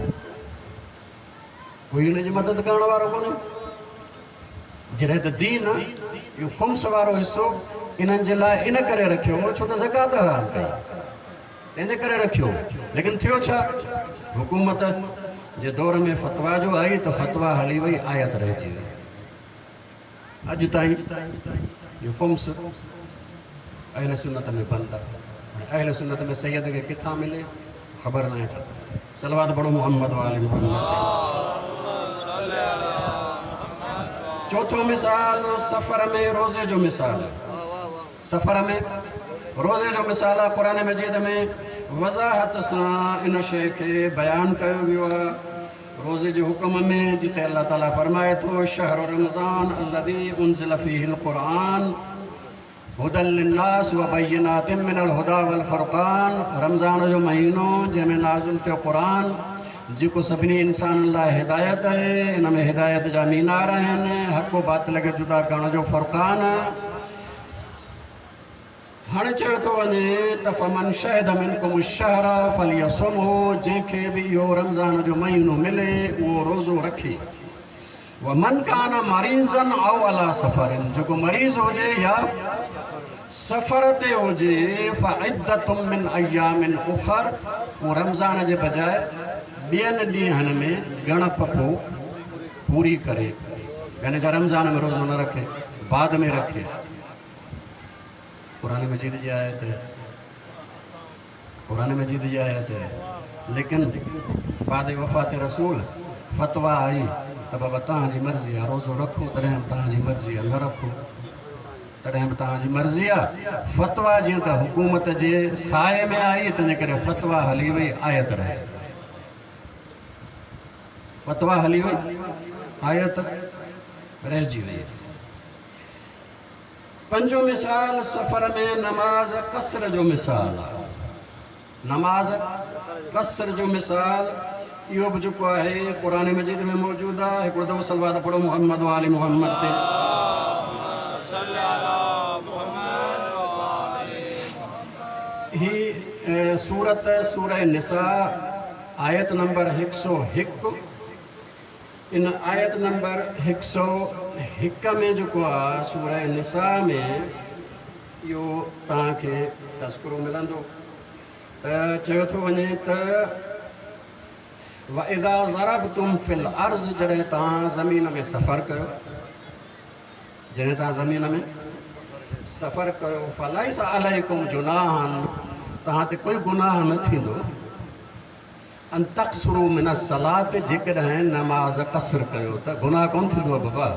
कोई हिनजी मदद करण वारो कोन्हे। जॾहिं त दीन इहो खुम्स वारो हिसो इन्हनि जे लाइ इन करे रखियो छो त ज़कात हराम कई, तंहिंजे करे रखियो। लेकिन थियो छा, हुकूमत जे दौर में फतवा जो आई त फतवा हली वई, आयत रहिजी वई। अॼु ताईं इहो खुम्स अहल सुन्नत में बंदि आहे। अहल सुन्नत में सैयद खे किथां मिले ख़बर न आहे। सलवात पढ़ो मोहम्मद वाले मोहम्मद। चौथों मिसाल सफ़र में रोज़े जो मिसाल। सफ़र में रोज़े जो मिसाल आहे। क़ुरान मजीद में वज़ाहत सां इन शइ खे बयानु कयो वियो आहे। रोज़े जे हुकुम में जिते अल्लाह ताला फरमाए थो शहर रमज़ान अल्लज़ी उनज़िल फ़ीहिल क़ुरआन हुदल लिन्नास व बय्यिनातिम मिनल हुदा वल फ़ुरक़ान। रमज़ान जो महीनो जंहिंमें नाज़िल थियो क़ुरान, जेको सभिनी इंसाननि लाइ हिदायत आहे। इन में हिदायत जा मीनार आहिनि, हक़ बातिल खे जुदा करण जो फ़ुरक़ान। हाणे चयो थो वञे त फमन शहिद मिनकुम शहर फलियसुमहु, जंहिंखे बि इहो रमज़ान जो महीनो मिले उहो रोज़ो रखे। व मन कान मरीज़न औ अला सफ़रिन, जेको मरीज़ हुजे या सफ़र ते हुजे, फ़इद्दतुम मिन अय्यामिन उख़र, उहो रमज़ान जे बजाए ॿियनि ॾींहंनि में ॻणप पोइ पूरी करे, यानी जा रमज़ान में रोज़ो न रखे, बाद में रखे। क़ुरान मजीद जी आयत है, क़ुरान मजीद जी आयत है। लेकिन बाद वफ़ात रसूल फतवा आई त बाबा तव्हांजी मर्ज़ी आहे, रोज़ो रखो तॾहिं बि तव्हांजी मर्ज़ी आहे, न रखो तॾहिं बि तव्हांजी मर्ज़ी आहे। फतवा जीअं त हुकूमत जे साए में आई, तंहिंजे करे फतवा हली वई, आयत रहे। फतवा हली वई, आयत रहिजी वई। पंजो मिसाल सफ़र में नमाज कसर जो मिसाल आहे। नमाज कसर जो मिसाल इहो बि जेको आहे क़ुरान मजीद में मौजूदु आहे। हिकिड़ो दफ़ो सलवात पढ़ो मोहम्मद वाले मोहम्मद ते। ही सूरत सूरह निसा आयत नंबर 101। इन आयत नंबर 101 में जेको आहे सूरह निसा में इहो तव्हांखे तज़किरो मिलंदो। चयो थो वञे त वइज़ा ज़रबतुम फ़िल अर्ज़, जॾहिं तव्हां ज़मीन में सफ़र कयो, जॾहिं तव्हां ज़मीन में सफ़र कयो, फ़लैस अलैकुम जुनाहन, तव्हां ते कोई गुनाह न थींदो, अन तक़सुरू मिन सलात, जेकॾहिं नमाज़ कसर कयो त गुनाह कोन थींदो आहे। बाबा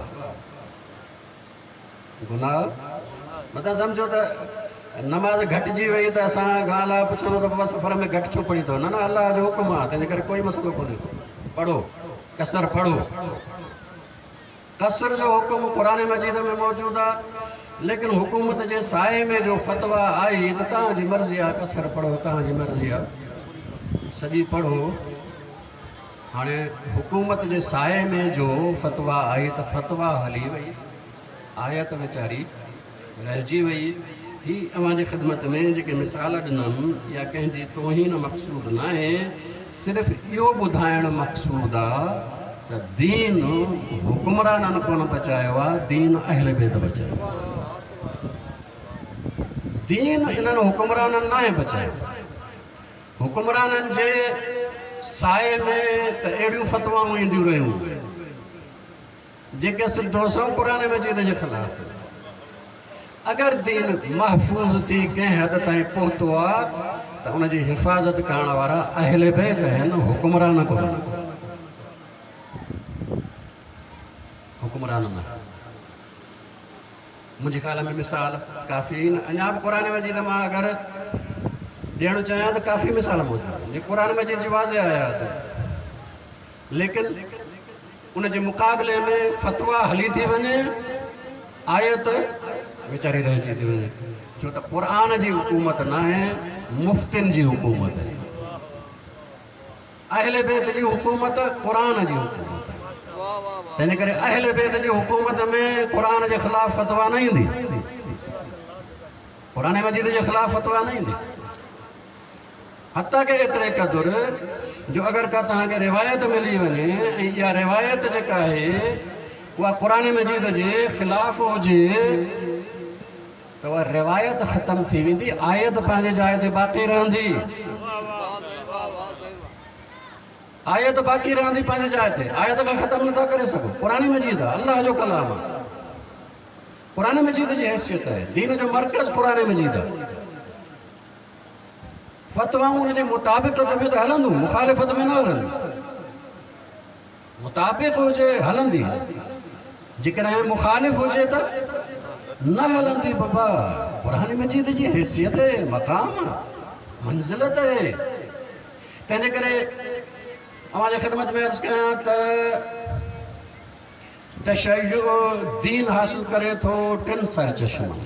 गुनाह मतिलबु सम्झो त नमाज़ घटिजी वई त असां ॻाल्हि आहे पुछंदो त बाबा सफ़र में घटि छो पढ़ी अथव? न न, अलाह जो हुकुम आहे, तंहिंजे करे कोई मसइलो कोन्हे, पढ़ो कसर पढ़ो। कसर जो हुकुम क़ुरान मजीद में मौजूदु आहे। लेकिन हुकूमत जे साए में जो फतवा आई त तव्हांजी मर्ज़ी आहे, कसर पढ़ो, तव्हांजी मर्ज़ी आहे, सॼी पढ़ो, हाणे हुकूमत जे साए में जो फतवा आहे त फतवा हली वई, आयत वीचारी रहिजी वई। ही अव्हांजे ख़िदमत में जेके मिसाल ॾिनमि या कंहिंजी तोहीन मक़सूद न आहे, सिर्फ़ु इहो ॿुधाइणु मक़सूद आहे त दीन हुकुमराननि कोन बचायो आहे, दीन अहल बैत बचायो। दीन इन्हनि हुकुमराननि न आहे बचायो। हुकुमराननि जे साए में त अहिड़ियूं फतवाऊं ईंदियूं रहियूं जेके सिधो सो क़ुरान मजीद जे ख़िलाफ़। अगरि दीन महफ़ूज़ थी कंहिं हद ताईं पहुतो आहे त उनजी हिफ़ाज़त करण वारा अहल बैत आहिनि, हुकुमरान कोन। हुकुमरान न। मुंहिंजे ख़्याल में मिसाल काफ़ी अञा बि क़ुरान मजीद मां अगरि ॾियणु चाहियां त काफ़ी मिसाल मौजूदु जे क़ुरान मजीद जी वाज़े आयात, लेकिन उनजे मुक़ाबले में फतवा हली थी वञे, आयत वीचारी रहिजी थी वञे, छो त क़ुरान जी हुकूमत न आहे, मुफ़्तिन जी हुकूमत आहे। अहल बैत जी हुकूमत क़ुरान जी हुकूमत आहे। तंहिंजे करे अहल बैत जी हुकूमत में क़ुरान जे ख़िलाफ़ फतवा न ईंदी, क़ुरान मजीद जे ख़िलाफ़ फतवा न ईंदी। हता के एतिरे क़दुरु जो अगरि का तव्हांखे रिवायत मिली वञे ऐं इहा रिवायत जेका आहे उहा क़ुरान मजीद जे ख़िलाफ़ हुजे त उहा रिवायत ख़तमु थी वेंदी, आयत पंहिंजे जाइ ते बाक़ी रहंदी। आयत बाक़ी रहंदी पंहिंजे जाइ ते, आयत खे ख़तमु नथा करे सघो। क़ुरान मजीद आहे, अल्लाह जो कलाम आहे, क़ुरान मजीद जी हैसियत आहे, दीन जो मर्कज़ क़ुरान मजीद आहे। फतवाऊं उनजे मुताबिक़त में त हलंदियूं, मुखालिफ़त में न हलंदियूं। मुताबिक़ हुजे हलंदी, जेकॾहिं मुखालिफ़ हुजे त न हलंदी। बाबा क़ुरान मजीद जी हैसियत आहे, मक़ाम मंज़िलत आहे। तंहिंजे करे अव्हांजे ख़िदमत में अर्ज़ु कयां त तशय्युअ दीन हासिल करे थो टिनि सरचश्मा,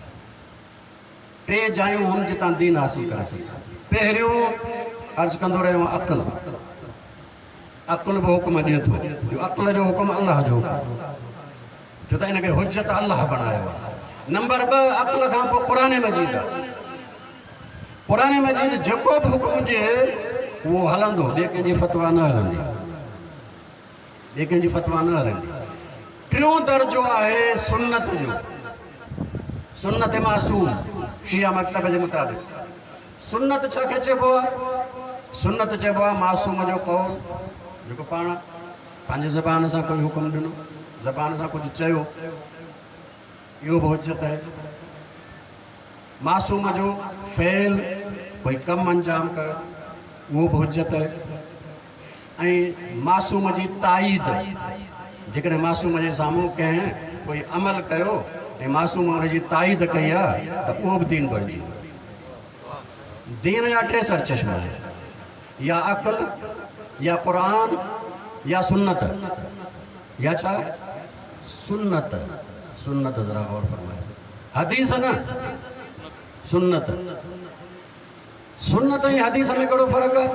टे जायूं हुन जितां दीन हासिल करे सघे। पहिरियों अर्ज़ु कंदो रहियो अक़ल, अक़ल बि हुकुम ॾिए थो, अक़ल जो हुकुम अलाह जो, छो त हिनखे हुज्जत अलाह बणायो आहे। नंबर ॿ, अक़ल खां पोइ क़ुरान मजीद आहे। क़ुरान मजीद जेको बि हुकुम ॾिए उहो हलंदो, ॿिए कंहिंजी फतवा न हलंदी, ॿिए कंहिंजी फतवा न हलंदी। टियों दर्जो आहे सुन्नत जो, सुन्नत मासूम शिया मकतब जे मुताबिक़। सुन्नत छाखे चइबो आहे? सुन्नत चइबो आहे मासूम जो कौल, जेको पाण पंहिंजे ज़बान सां कोई हुकुम ॾिनो, ज़बान सां कुझु चयो, इहो बि हुज्जत आहे। मासूम जो फ़ेल, कोई कमु अंजाम कयो, उहो बि हुज्जत आहे। ऐं मासूम जी ताईद, जेकॾहिं मासूम जे साम्हूं कंहिं कोई अमल कयो ऐं मासूम हुनजी ताईद कई आहे त उहो बि दीन बणिजी वियो। दीन जा टे सरचश्मा, या अक़ल, या क़ुरान, या सुन्नत, या छा? सुन्नत। सुन्नत ज़रा गौर फरमायो, हदीस न, सुन्नत। सुन्नत ऐं हदीस में कहिड़ो फ़र्क़ु आहे?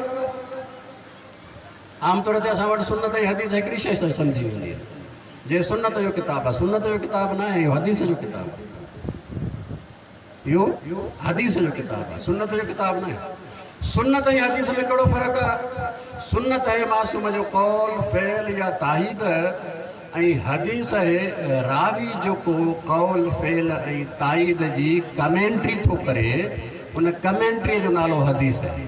आमतौर ते असां वटि सुन्नत ऐं हदीस हिकिड़ी शइ सम्झी वेंदी आहे। जे सुन्नत जो किताबु आहे, सुन्नत जो किताबु न आहे, इहो हदीस जो किताबु आहे, इहो हदीस जो किताबु आहे, सुन्नत जो किताबु न आहे। सुन्नत ऐं हदीस में कहिड़ो फ़र्क़ु आहे? सुन्नत आहे मासूम जो कौल, फ़ेल या ताईद, ऐं हदीस आहे रावी जेको कौल, फ़ेल ऐं ताईद जी कमेंट्री थो करे, उन कमेंट्रीअ जो नालो हदीस आहे।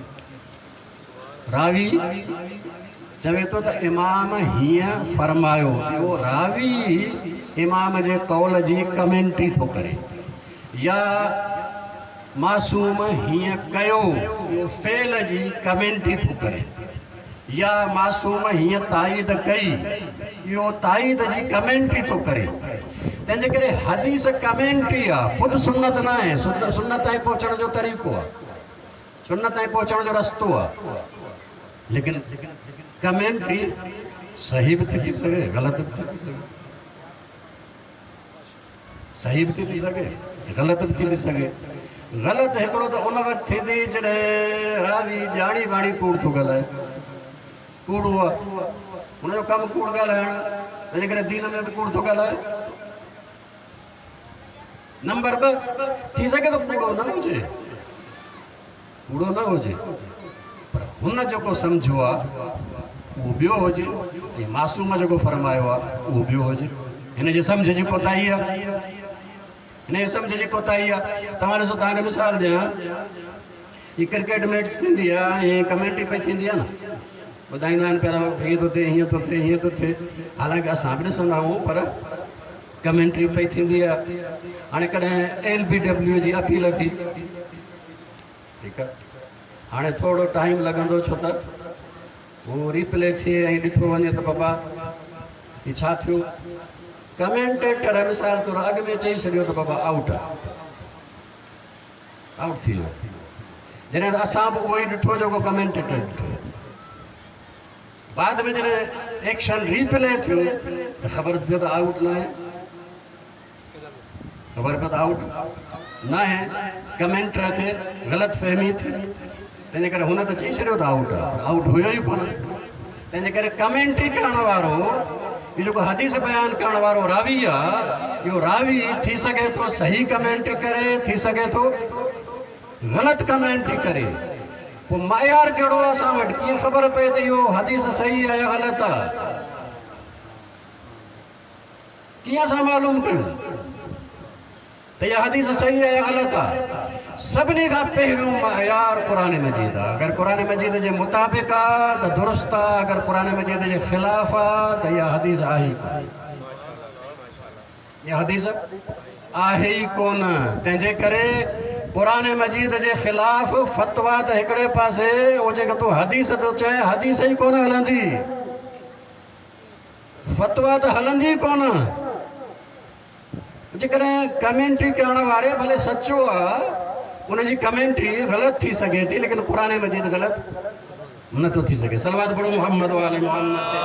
रावी चवे थो त इमाम हीअं फरमायो, इहो रावी इमाम जे कौल जी कमेंट्री थो करे। या मासूम हीअं कयो, इहो फ़ेल जी कमेंट्री थो करे। या मासूम हीअं ताईद कई, इहो ताईद जी कमेंट्री थो करे। तंहिंजे करे हदीस कमेंट्री आहे, ख़ुदि सुन्नत न आहे। सुन्नत ताईं पहुचण जो तरीक़ो आहे, सुन्नत ताईं पहुचण जो रस्तो आहे, लेकिन कमेंट्री सही भी थी सके, गलत भी थी सके, सही भी थी सके, गलत भी थी सके। गलत हिकिड़ो त उन वक़्तु थींदी जॾहिं रावी ॼाणी बाणी कूड़ थो ॻाल्हाए, कूड़ हुआ उनजो कमु कूड़ ॻाल्हाइण तंहिंजे करे दीन में बि कूड़ थो ॻाल्हाए। नंबर 2 थी सघे थो कूड़ो न हुजे, कूड़ो न हुजे, पर हुन जेको सम्झो आहे उहो ॿियो हुजे, ऐं मासूम जेको फरमायो आहे उहो ॿियो हुजे। हिन जी सम्झ जी कोताही आहे, हिन जी सम्झ जी कोताही आहे। तव्हां ॾिसो, तव्हांखे मिसाल ॾियां, हीअ क्रिकेट मैच थींदी आहे ऐं कमेंट्री पई थींदी आहे न, ॿुधाईंदा आहिनि पहिरियों हीअं थो थिए, हीअं थो थिए, हीअं थो थिए, हालांकि असां बि ॾिसंदा आहियूं पर कमेंट्री पई थींदी आहे। हाणे कॾहिं LBW जी अपील थी, ठीकु आहे, हाणे थोरो टाइम लॻंदो, छो त उहो रिप्ले थिए ऐं ॾिठो वञे त बाबा हीअ छा थियो। कमेंटेटर मिसाल तौरु अॻु में चई छॾियो त बाबा आउट आहे, आउट थी वियो, जॾहिं त असां बि उहो ई ॾिठो जेको कमेंटेटर ॾिठो। बाद में जॾहिं एक्शन रिप्ले थियो त ख़बर पियो त आउट न आहे, ख़बर पियो त आउट न आहे, कमेंटर खे ग़लति फहमी थी, तंहिंजे करे हुन त चई छॾियो त आउट आहे, आउट हुयो ई कोन। तंहिंजे करे कमेंट्री करण वारो, इहो जेको हदीस बयानु करण वारो रावी आहे, इहो रावी थी सघे थो सही कमेंट्री करे, थी सघे थो ग़लति कमेंट्री करे। पोइ मयार कहिड़ो आहे असां वटि, कीअं ख़बर पए त इहो हदीस सही आहे या ग़लति आहे, कीअं असां मालूम कयूं त इहा हदीस सही आहे या ग़लति आहे। सभिनी खां पहिरियों मयार क़ुर मजीद आहे। अगरि क़ुर मजीद जे मुताबिक़ आहे त दुरुस्त आहे, अगरि क़ुर मजीद जे ख़िलाफ़ आहे त इहा हदीस आहे ई कोन, इहा हदीस आहे ई कोन। तंहिंजे करे क़ुर मजीद जे ख़िलाफ़ फतवा त हिकिड़े पासे, उहो जेको तूं हदीस थो चए, हदीस ई कोन हलंदी, फतवा त हलंदी कोन। जेकॾहिं कमेंट्री करण वारे भले सचो आहे, उनजी कमेंट्री ग़लति थी सघे थी, लेकिन क़ुर मजीद ग़लति नथो थी सघे। सलवात पढ़ो मोहम्मद वाले मोहम्मद ते।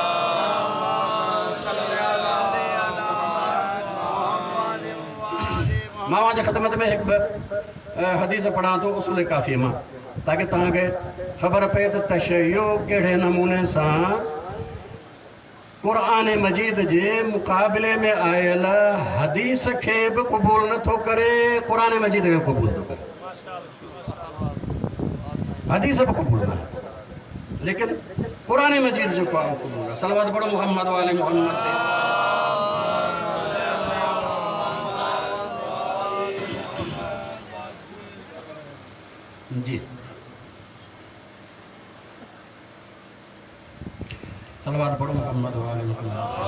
मां वहाँ जे ख़िदमत में हिकु हदीस पढ़ा थो उसूल काफ़ी मां, ताकि तव्हांखे ख़बर पए त तशय्यो कहिड़े नमूने सां क़ुर मजीद जे मुक़ाबले में आयल हदीस खे बि क़बूल नथो करे, क़ुर मजीद खे क़बूल थो करे, हदीस बि क़बूल न, लेकिन क़ुर मजीद जेको आहे क़बूल आहे। सलवात पढ़ो मोहम्मद वाले मोहम्मद ते। जी सलवात पढ़ो मोहम्मद वाले मोहम्मद।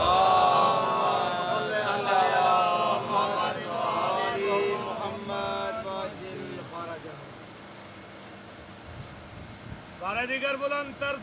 दिगर बुलंदतर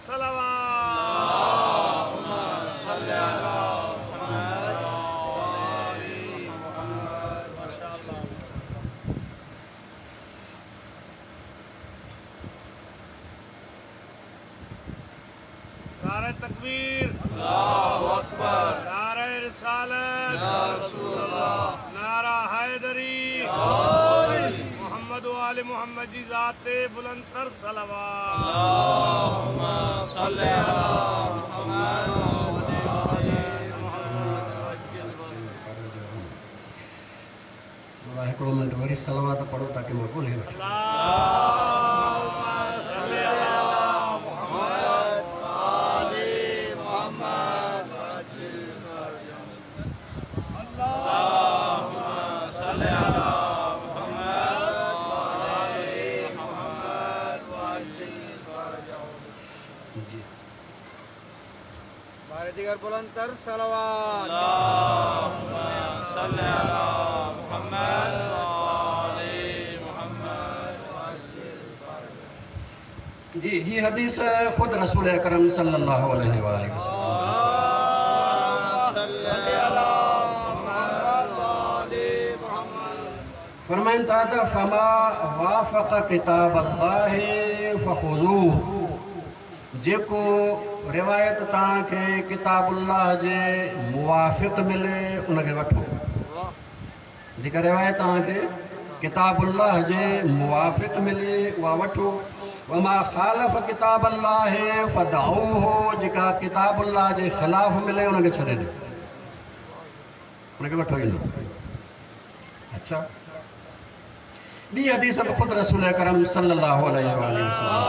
नारे तकबीर, अल्लाहु अकबर, नारे रिसालत, या रसूल अल्लाह, नारा हैदरी, मोहम्मद वाले मोहम्मद जी ज़ाते बुलंदतर सलवात, अल्लाहुम्मा सल्ली अला मुहम्मद व आले मुहम्मद। हिकिड़ो मिनट वरी सलवात पढ़ो ताकि मां ॻोल्हे वठां। दिगर बुलंदतर सलवात, अल्लाहुम्मा सल्ली अला मुहम्मद व आले मुहम्मद। जी ये हदीस खुद रसूल अकरम सल्लल्लाहु अलैहि वसल्लम फरमाइन था त फमा वाफ़क़ किताब अल्लाह फ़ख़ुज़ूह, जेको रिवायत तव्हांखे किताबुल्लाह जे मुवाफ़िक़ मिले उनखे वठो। जेका रिवायत तव्हांखे किताबुल्लाह जे मुवाफ़िक़ मिले उहा वठो। वमा ख़ालफ़ किताब अल्लाह फ़दऊहु, जेका किताब अल्लाह जे ख़िलाफ़ मिले उनखे छॾे ॾे, उनखे वठो ई न। अच्छा, ॿी हदीस बि ख़ुदि रसूल करम सल्लल्लाहु अलैहि वसल्लम,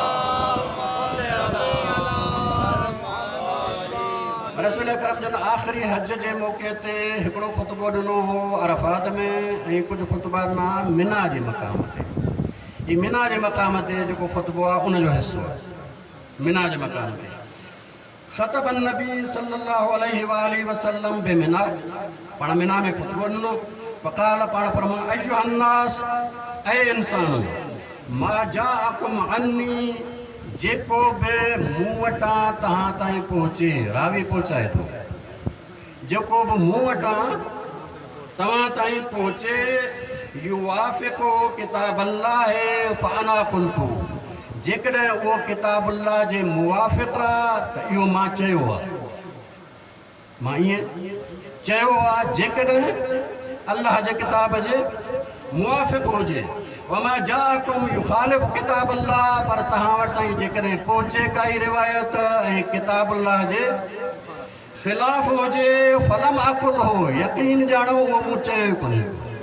रसूल करम जन आख़िरी हज जे मौक़े ते हिकिड़ो ख़ुतबो ॾिनो हो अरफ़ात में, ऐं कुझु ख़ुतबा मां मिना जे मक़ाम ते। हीउ मिना जे मक़ाम ते जेको ख़ुतबो आहे उनजो हिसो आहे। मिना जे मक़ाम ते ख़तब नबी सल्लल्लाहु अलैहि वसल्लम बे मिना, पाण मिना में ख़ुतबो ॾिनो। फ़क़ाल, पाण फरमा, अय्युहन्नास, ऐं इंसान, मा जाअकुम अन्नी, जेको बि मूं वटां तव्हां ताईं पहुचे, रावी पहुचाए थो, जेको बि मूं वटां तव्हां ताईं पहुचे, युवाफ़िक़ु किताब अल्लाह फ़अना क़ुल्तु, जेकॾहिं उहो किताब अल्लाह जे मुवाफ़िक़ आहे त इहो मां चयो आहे, मां ईअं चयो आहे, जेकॾहिं अल्लाह जे किताब जे मुवाफ़िक़ हुजे। वमा जाअकुम युख़ालिफ़ किताब अल्लाह, पर तव्हां वटि ताईं जेकॾहिं पहुचे काई रिवायत ऐं किताब अल्लाह जे ख़िलाफ़ हुजे, फलम अकुल हो, यकीन ॼाणो उहो मूं चयो ई कोन्हे,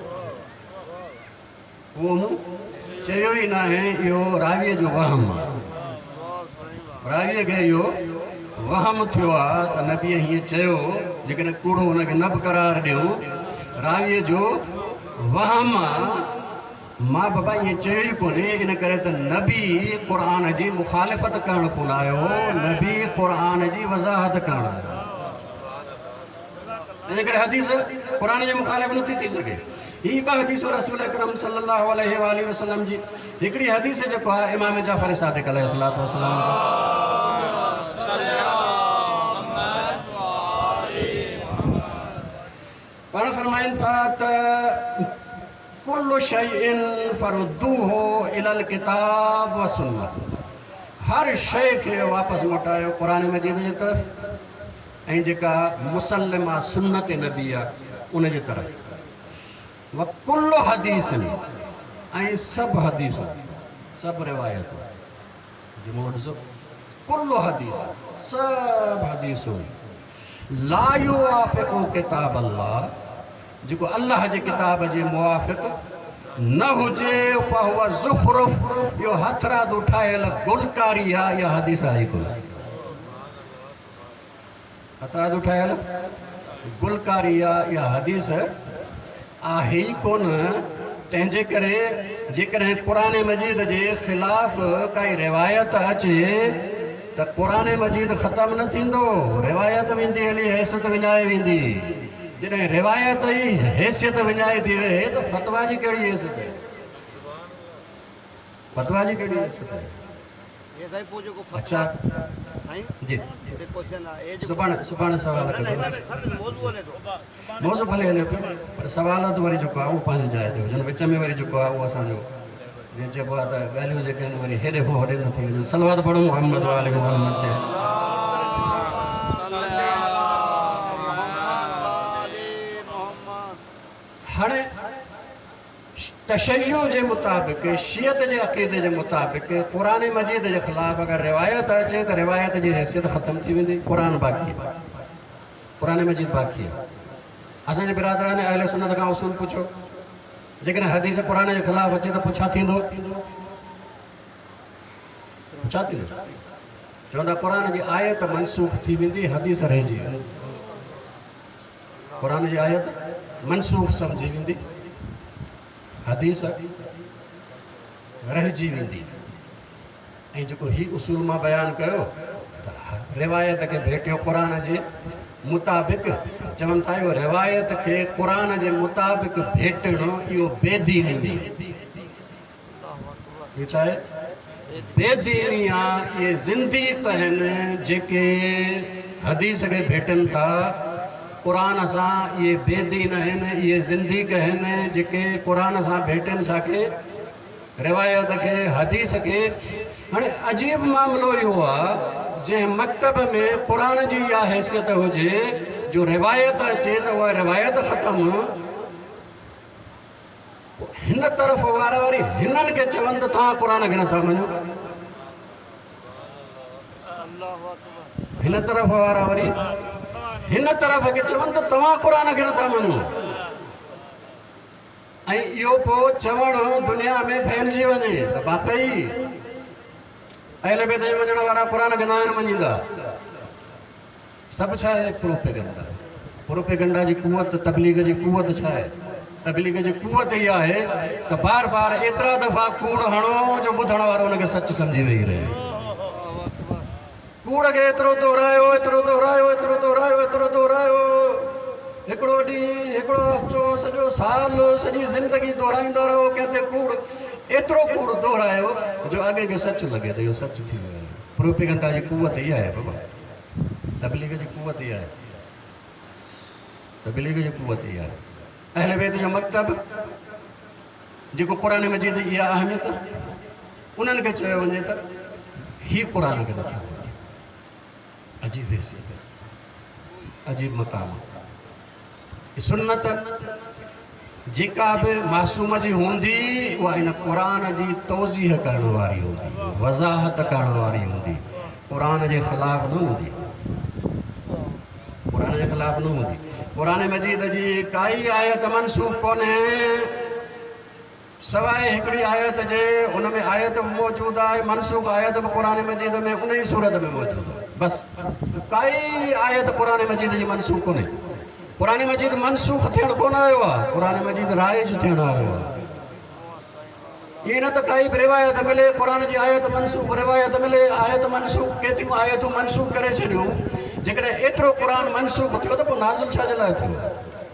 उहो मूं चयो ई न आहे। इहो रावीअ जो वहम आहे, रावीअ खे इहो वहम थियो आहे त नबीअ हीअं चयो, जेकॾहिं कूड़ो हुनखे न बि करार ॾियूं, रावीअ जो वहम आहे। मां बाबा ईअं चयो ई कोन्हे, इन करे त नबी क़ुर जी मुखालिफ़त करणु कोन आयो, नबी क़ुर जी वज़ाहत करणु आयो। इन करे हदीस क़ुर जे मुखालिफ़ नथी थी सघे। ही ॿ हदीसूं रसूल अकरम सल्लल्लाहु अलैहि वसल्लम जी। हिकिड़ी हदीस जेको आहे इमाम जाफ़र सादिक़ अलैहिस्सलातु वस्सलाम, पाण फरमाइनि था त कुल्लु शैइन फरुद्दूहु इलल किताब व सुन्नत, हर शइ खे वापसि मोटायो क़ुर मजीद जे तरफ़, ऐं जेका मुसल्लिमा सुन्नत नबी आहे उन जे तरफ़। व कुल्लु हदीसन, ऐं सभु हदीसूं, सभु रिवायतूं, कुल्लु हदीस, सभु हदीसूं ला युवाफ़िक़ु किताब अल्लाह, जेको अल्लाह जे किताब जे मुवाफ़िक़ न हुजे, फ़हुव ज़ुख़रुफ़, इहो हथरादू ठाहियल गुलकारी आहे। इहा हदीस आहे कोन, हथरादू ठहियल गुलकारी आहे, इहा हदीस आहे ई कोन। तंहिंजे करे जेकॾहिं क़ुर मजीद जे ख़िलाफ़ काई रिवायत अचे त क़ुर मजीद ख़तमु न थींदो, रिवायत वेंदी हली, हैसियत विञाए वेंदी। जॾहिं रिवायत ई हैसियत विञाए थी वहे त फ़तवा जी कहिड़ी हैसियत आहे, फ़तवा जी कहिड़ी हैसियत आहे। अच्छा जी, सुभाणे सवाल कजो, मौज़ू भले हले पियो, पर सवाल त वरी जेको आहे उहो पंहिंजी जाइ ते हुजनि, विच में वरी जेको आहे उहो असांजो जीअं चइबो आहे त ॻाल्हियूं जेके आहिनि वरी हेॾे खां होॾे न थी वञनि। सलवात पढ़ूं मोहम्मद वाले मोहम्मद ते। हाणे तशय्यो जे मुताबिक़, शियत जे अक़ीदे जे मुताबिक़ क़ुर मजीद जे ख़िलाफ़ अगरि रिवायत अचे त रिवायत जी हैसियत ख़तमु थी वेंदी, क़ुर बाक़ी, क़ुर मजीद बाक़ी आहे। असांजे बिरादरान अहले सुन्नत खां उसूल पुछो, जेकॾहिं हदीस क़ुर जे ख़िलाफ़ अचे त पुछा थींदो, पुछा थींदो, चवंदा क़ुर जी आयत मनसूख़ थी वेंदी, हदीस रहिजी वेंदी, क़ुर जी आयत मनसूख़ सम्झी वेंदी, हदीस रहिजी वेंदी। ऐं जेको ही उसूल मां बयानु कयो त रिवायत खे भेटियो क़ुर जे मुताबिक़, चवनि था इहो रिवायत खे क़ुर जे मुताबिक़ भेटणो इहो बेदीनी आहे। इहो छा आहे? बेदीनी आहे। इहे ज़िंदीक़ आहिनि जेके हदीस खे भेटनि था क़ुर सां, इहे बेदीन आहिनि, इहे ज़िंदीक़ आहिनि जेके क़ुर सां भेटनि छाखे, रिवायत खे, हदीस खे। हाणे अजीब मामिलो इहो आहे, जंहिं मकतब में क़ुर जी इहा हैसियत हुजे जो रिवायत अचे त उहा रिवायत ख़तमु, हिन तरफ़ वारा वरी हिननि खे चवनि त तव्हां क़ुर खे नथा मञो, हिन तरफ़ वारा वरी हिन तरफ़ खे चवनि त तव्हां क़ुर खे नथा मञो ऐं इहो पोइ चवणु दुनिया में फैलिजी वञे त वाकई अहले बैत जे मञण वारा क़ुर खे न आहिनि मञींदा। सभु छा आहे? प्रोपेगेंडा। प्रोपेगेंडा जी कुवत, तबलीग जी कुवत छा आहे? तबलीग जी कुवत इहा आहे त बार बार एतिरा दफ़ा कूड़ हणो जो ॿुधण वारो हुनखे सच सम्झी वेही रहे। कूड़ खे एतिरो दोहरायो, एतिरो दोहरायो, एतिरो दोहरायो, एतिरो दोहरायो, हिकिड़ो ॾींहुं, हिकिड़ो हफ़्तो, सॼो साल, सॼी ज़िंदगी दोहराईंदा रहो कंहिं ते कूड़, एतिरो कूड़ दोहरायो जो अॻे खे सच लॻे त इहो सच थी वियो। प्रोपेगेंडा जी कुवत इहा आहे बाबा। तबलीग जी कुवत इहा आहे। तबलीग जी कुवत इहा आहे। अहले बैत जो मकतब जेको क़ुर मजीद इहा अहमियत उन्हनि खे चयो वञे त ही क़ुर खे नथा मञे। अजीब हैसियत, अजीब मक़ाम। सुन्नत जेका बि मासूम जी हूंदी उहा इन क़ुर जी तौज़ीह करण वारी हूंदी, वज़ाहत करण वारी हूंदी, क़ुर जे ख़िलाफ़ न हूंदी। क़ुर जे ख़िलाफ़ न हूंदी। क़ुर मजीद जी काई आयत मनसूख कोन्हे सवाइ हिकिड़ी आयत जे। उन में आयत मौजूदु आहे, मनसूख आयत बि क़ुर मजीद में उन ई सूरत में मौजूदु आहे। बसि काई आयत क़ुर मजीद जी मनसूख कोन्हे। क़ुर मजीद मनसूख थियणु कोन आयो आहे, क़ुर मजीद राइज थियणु आयो आहे। ईअं न त काई बि रिवायत मिले क़ुर जी आयत मनसूख, रिवायत मिले आयत मनसूख, केतिरियूं आयतूं मनसूख करे छॾियूं। जेकॾहिं एतिरो क़ुर मनसूख थियो त पोइ नाज़िल छा जे लाइ थियो?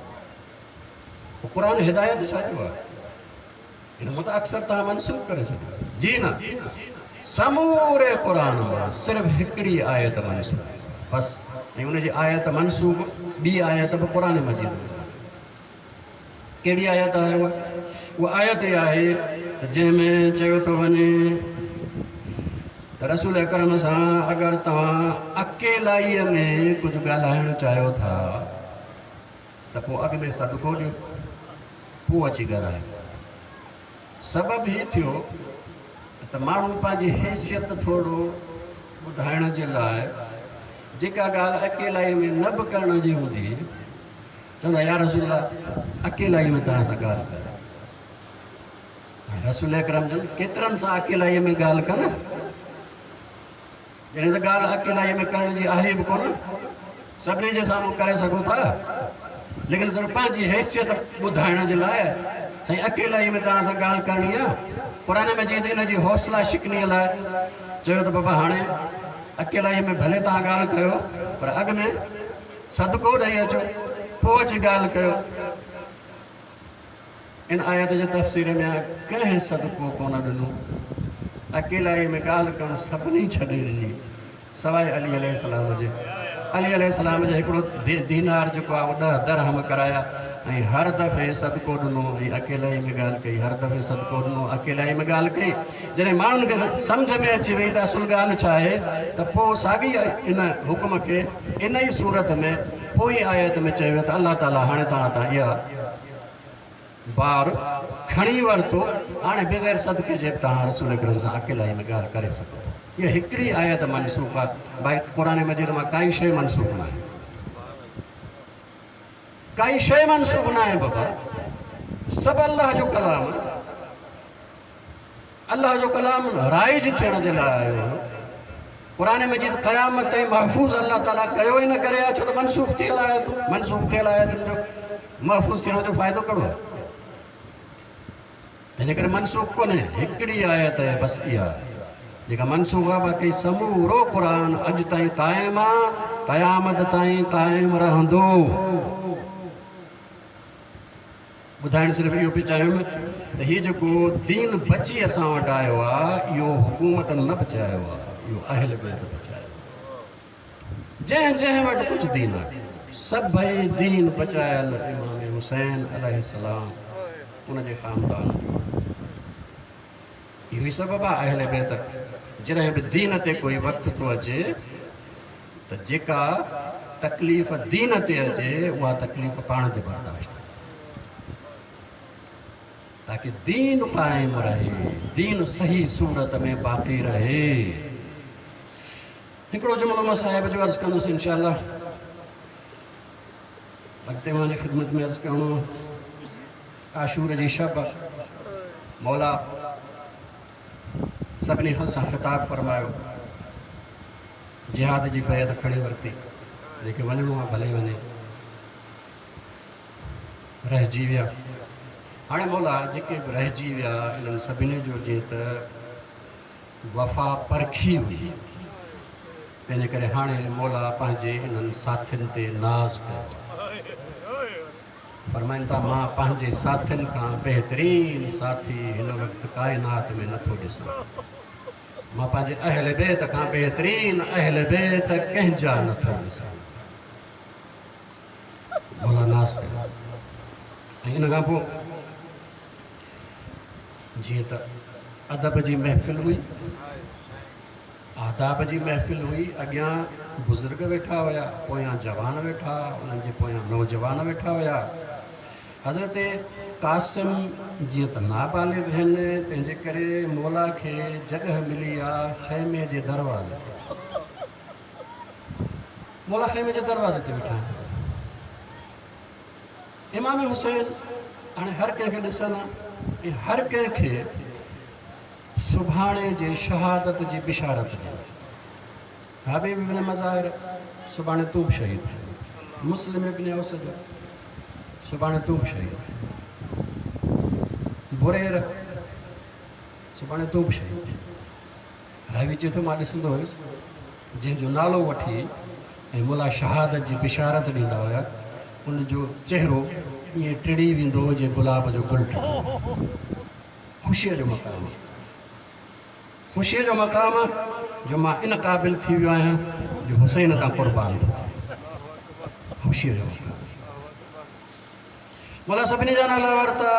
क़ुर हिदायत छा जो आहे? हिन मां त अक्सर तव्हां मनसूख करे छॾियो। जी न, समूरे क़ुर मां सिर्फ़ु हिकिड़ी आयत मनसूख बसि। ऐं उनजी आयत मनसूख ॿी आयत बि क़ुर मजीद में। कहिड़ी आयत आहे उहा? उहा आयत इहा आहे त जंहिंमें चयो थो वञे त रसूल अकरम सां अगरि तव्हां अकेलाईअ में कुझु ॻाल्हाइणु चाहियो था त पोइ अॻ में सदको ॾियो, पोइ अची ॻाल्हायो। सबबु हीउ थियो त माण्हू पंहिंजी हैसियत थोरो ॿुधाइण जे लाइ जेका ॻाल्हि अकेलाई में न बि करण जी हूंदी चवंदा यार रसूल अकेलाई में तव्हां सां ॻाल्हि कर। रसूल अकरम जन केतिरनि सां अकेलाईअ में ॻाल्हि कनि, जॾहिं त ॻाल्हि अकेलाईअ में करण जी आहे बि कोन, सभिनी जे साम्हूं करे सघो था, लेकिन सिर्फ़ु पंहिंजी हैसियत ॿुधाइण जे लाइ साईं अकेलाई में तव्हां सां ॻाल्हि करणी आहे। क़ुर मजीद इन जी हौसला शिकनीअ लाइ चयो त बाबा हाणे अकेलाई में भले तव्हां ॻाल्हि कयो पर अॻ में सदको ॾेई अचो, पोइ अची ॻाल्हि कयो। इन आयत जे तफ़सीर में कंहिं सदको कोन ॾिनो, अकेलाई में ॻाल्हि करणु सभिनी छॾे ॾिनी सवाइ अली अलैहिस्सलाम जे। अली अलैहिस्सलाम जे हिकिड़ो दीनार जेको आहे 10 दरहम कराया ऐं हर दफ़े सदको ॾिनो ऐं अकेलाई में ॻाल्हि कई, हर दफ़े सदको ॾिनो, अकेलाई में ॻाल्हि कई। जॾहिं माण्हुनि खे सम्झ में अची वई त असुल ॻाल्हि छा आहे त पोइ साॻी इन हुकुम खे इन ई सूरत में पोइ आयत में चयो त अलाह ताला हाणे तव्हां तां इहा बार खणी वरितो, हाणे बग़ैर सदके जे तव्हां रसूल अकरम सां अकेलाई में ॻाल्हि करे सघो था। इहा हिकिड़ी आयत मनसूख आहे। भाई क़ुर मजीद मां काई शइ मनसूख न आहे, काई शइ मनसूख न आहे बाबा। सभु अल्लाह जो कलाम, अल्लाह जो कलाम राइज थियण जे लाइ आयो। क़ुर मजीद क़यामत ताईं महफ़ूज़ अल्लाह ताला कयो ई न करे छो त मनसूख थियल आहे। मनसूख थियल आयतुनि जो महफ़ूज़ थियण जो फ़ाइदो कहिड़ो आहे? हिन करे मनसूख कोन्हे, हिकिड़ी आयत आहे बसि इहा जेका मनसूख आहे। बाक़ी समूरो क़ुर अॼु ताईं क़ाइमु आहे, क़यामत ताईं क़ाइमु रहंदो। ॿुधाइणु सिर्फ़ु इहो पई चाहियुमि त हीउ जेको दीन बची असां वटि आयो आहे इहो हुकूमत न बचायो आहे, इहो अहल बैत बचायो। जंहिं जंहिं वटि कुझु दीन आहे सभई दीन बचायल इमाम हुसैन अलैहिस्सलाम उनजे ख़ानदान जो। इहो ई सबबु आहे अहल बैत जॾहिं बि दीन ते कोई वक़्तु थो अचे त जेका तकलीफ़ दीन ते अचे उहा तकलीफ़ पाण ते बर्दाश्त ताकि दीन क़ाइमु रहे, दीन सही सूरत में बाक़ी रहे। हिकिड़ो जुमिलो मां साहिब जो अर्ज़ु कंदुसि इंशाअल्लाह। अॻिते मुंहिंजी ख़िदमत में अर्ज़ु करिणो आशूर जी शब मौला सभिनी खां सां ख़िताब फरमायो, जिहाद जी बैत खणी वरिती, जेके वञिणो आहे भले वञे, रहिजी विया। हाणे मौला जेके बि रहिजी विया इन्हनि सभिनी जो जीअं त वफ़ा परखी हुई, तंहिंजे करे हाणे मौला पंहिंजे इन्हनि साथियुनि ते नाज़ कयो। फरमाइनि था, मां पंहिंजे साथियुनि खां बहितरीन साथी हिन वक़्तु काइनात में नथो ॾिसां। मां पंहिंजे अहल बैत खां बहितरीन अहल बैत कंहिंजा नथो ॾिसां। मौला नाज़ कयो। ऐं इन खां पोइ जीअं त अदब जी महफ़िल हुई, आदाब जी महफ़िल हुई, अॻियां बुज़ुर्ग वेठा हुया, पोयां जवान वेठा, उन्हनि जे पोयां नौजवान वेठा हुया। हज़रत कासिम जीअं त नाबालिग आहिनि, तंहिंजे करे मौला खे जॻह मिली आहे ख़ैमे जे दरवाज़े ते। मौला ख़ैमे जे दरवाज़े ते वेठा आहिनि। इमाम हुसैन हाणे हर कंहिंखे ॾिसनि, हर कंहिंखे सुभाणे जे शहादत जी बिशारत ॾिनी। हबीब इब्न मज़ाहिर सुभाणे तू बि शहीद, मुस्लिम इब्न औसद सुभाणे तू बि शहीद, बुरैर सुभाणे तू बि शहीद। रावी चए थो, मां ॾिसंदो हुयुसि जंहिंजो नालो वठी ऐं मुला शहादत जी बिशारत ॾींदा हुया, उनजो चहिरो ईअं टिड़ी वेंदो हो जीअं गुलाब जो गुल टिड़े। ख़ुशीअ जो मक़ाम, ख़ुशीअ जो मक़ाम जो मां इन क़ाबिल थी वियो आहियां जो हुसैन तां क़ुर्बान थो। ख़ुशीअ जो मौला सभिनी जा नाला वरिता,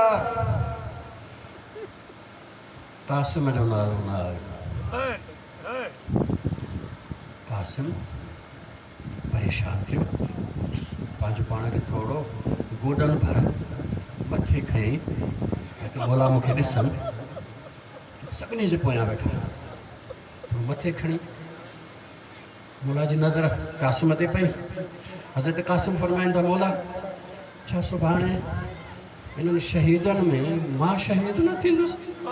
कासिम जो नालो न आयो। कासिम परेशान थियो, पंहिंजो पाण खे थोरो गोॾनि भर मथे खईं, मौला मूंखे ॾिसनि, सभिनी जे पोयां वेठा, मथे खणी मौला जी नज़र कासिम ते पई। हज़रत कासिम फरमाइनि था, मौला छा सुभाणे इन्हनि शहीदनि में मां शहीद न थींदुसि?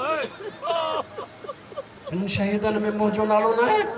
इन्हनि शहीदनि में मुंहिंजो नालो न आहे?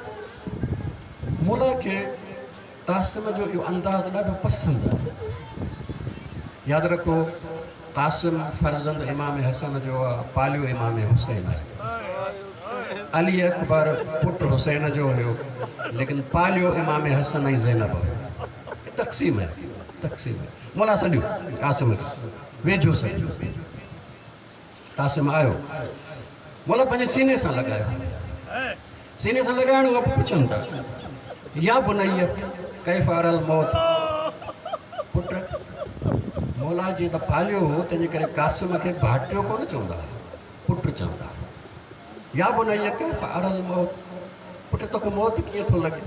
मौला खे कासिम जो इहो अंदाज़ ॾाढो पसंदि आहे। यादि रखो, कासिम फर्ज़ंद इमाम हसन जो आहे, पालियो इमाम हुसैन आहे। अली अकबर पुटु हुसैन जो हुयो, लेकिन पालियो इमाम हसन ऐं ज़ैनब हुयो। तक़सीम आहे, तक़सीम आहे। मौला सॾियो कासिम खे, वेझो सॾियो। कासिम आयो, मौला पंहिंजे सीने सां लॻायो। सीने सां लॻाइण खां पोइ पुछनि था, या बुनैया कैफ़ अरल मौत? पुट मौला जी त पालियो हो, तंहिंजे करे कासिम खे भाटियो कोन चवंदा, पुटु चवंदा। या बुनैया कैफ़ अरल मौत? पुट तोखे मौत कीअं थो लॻे?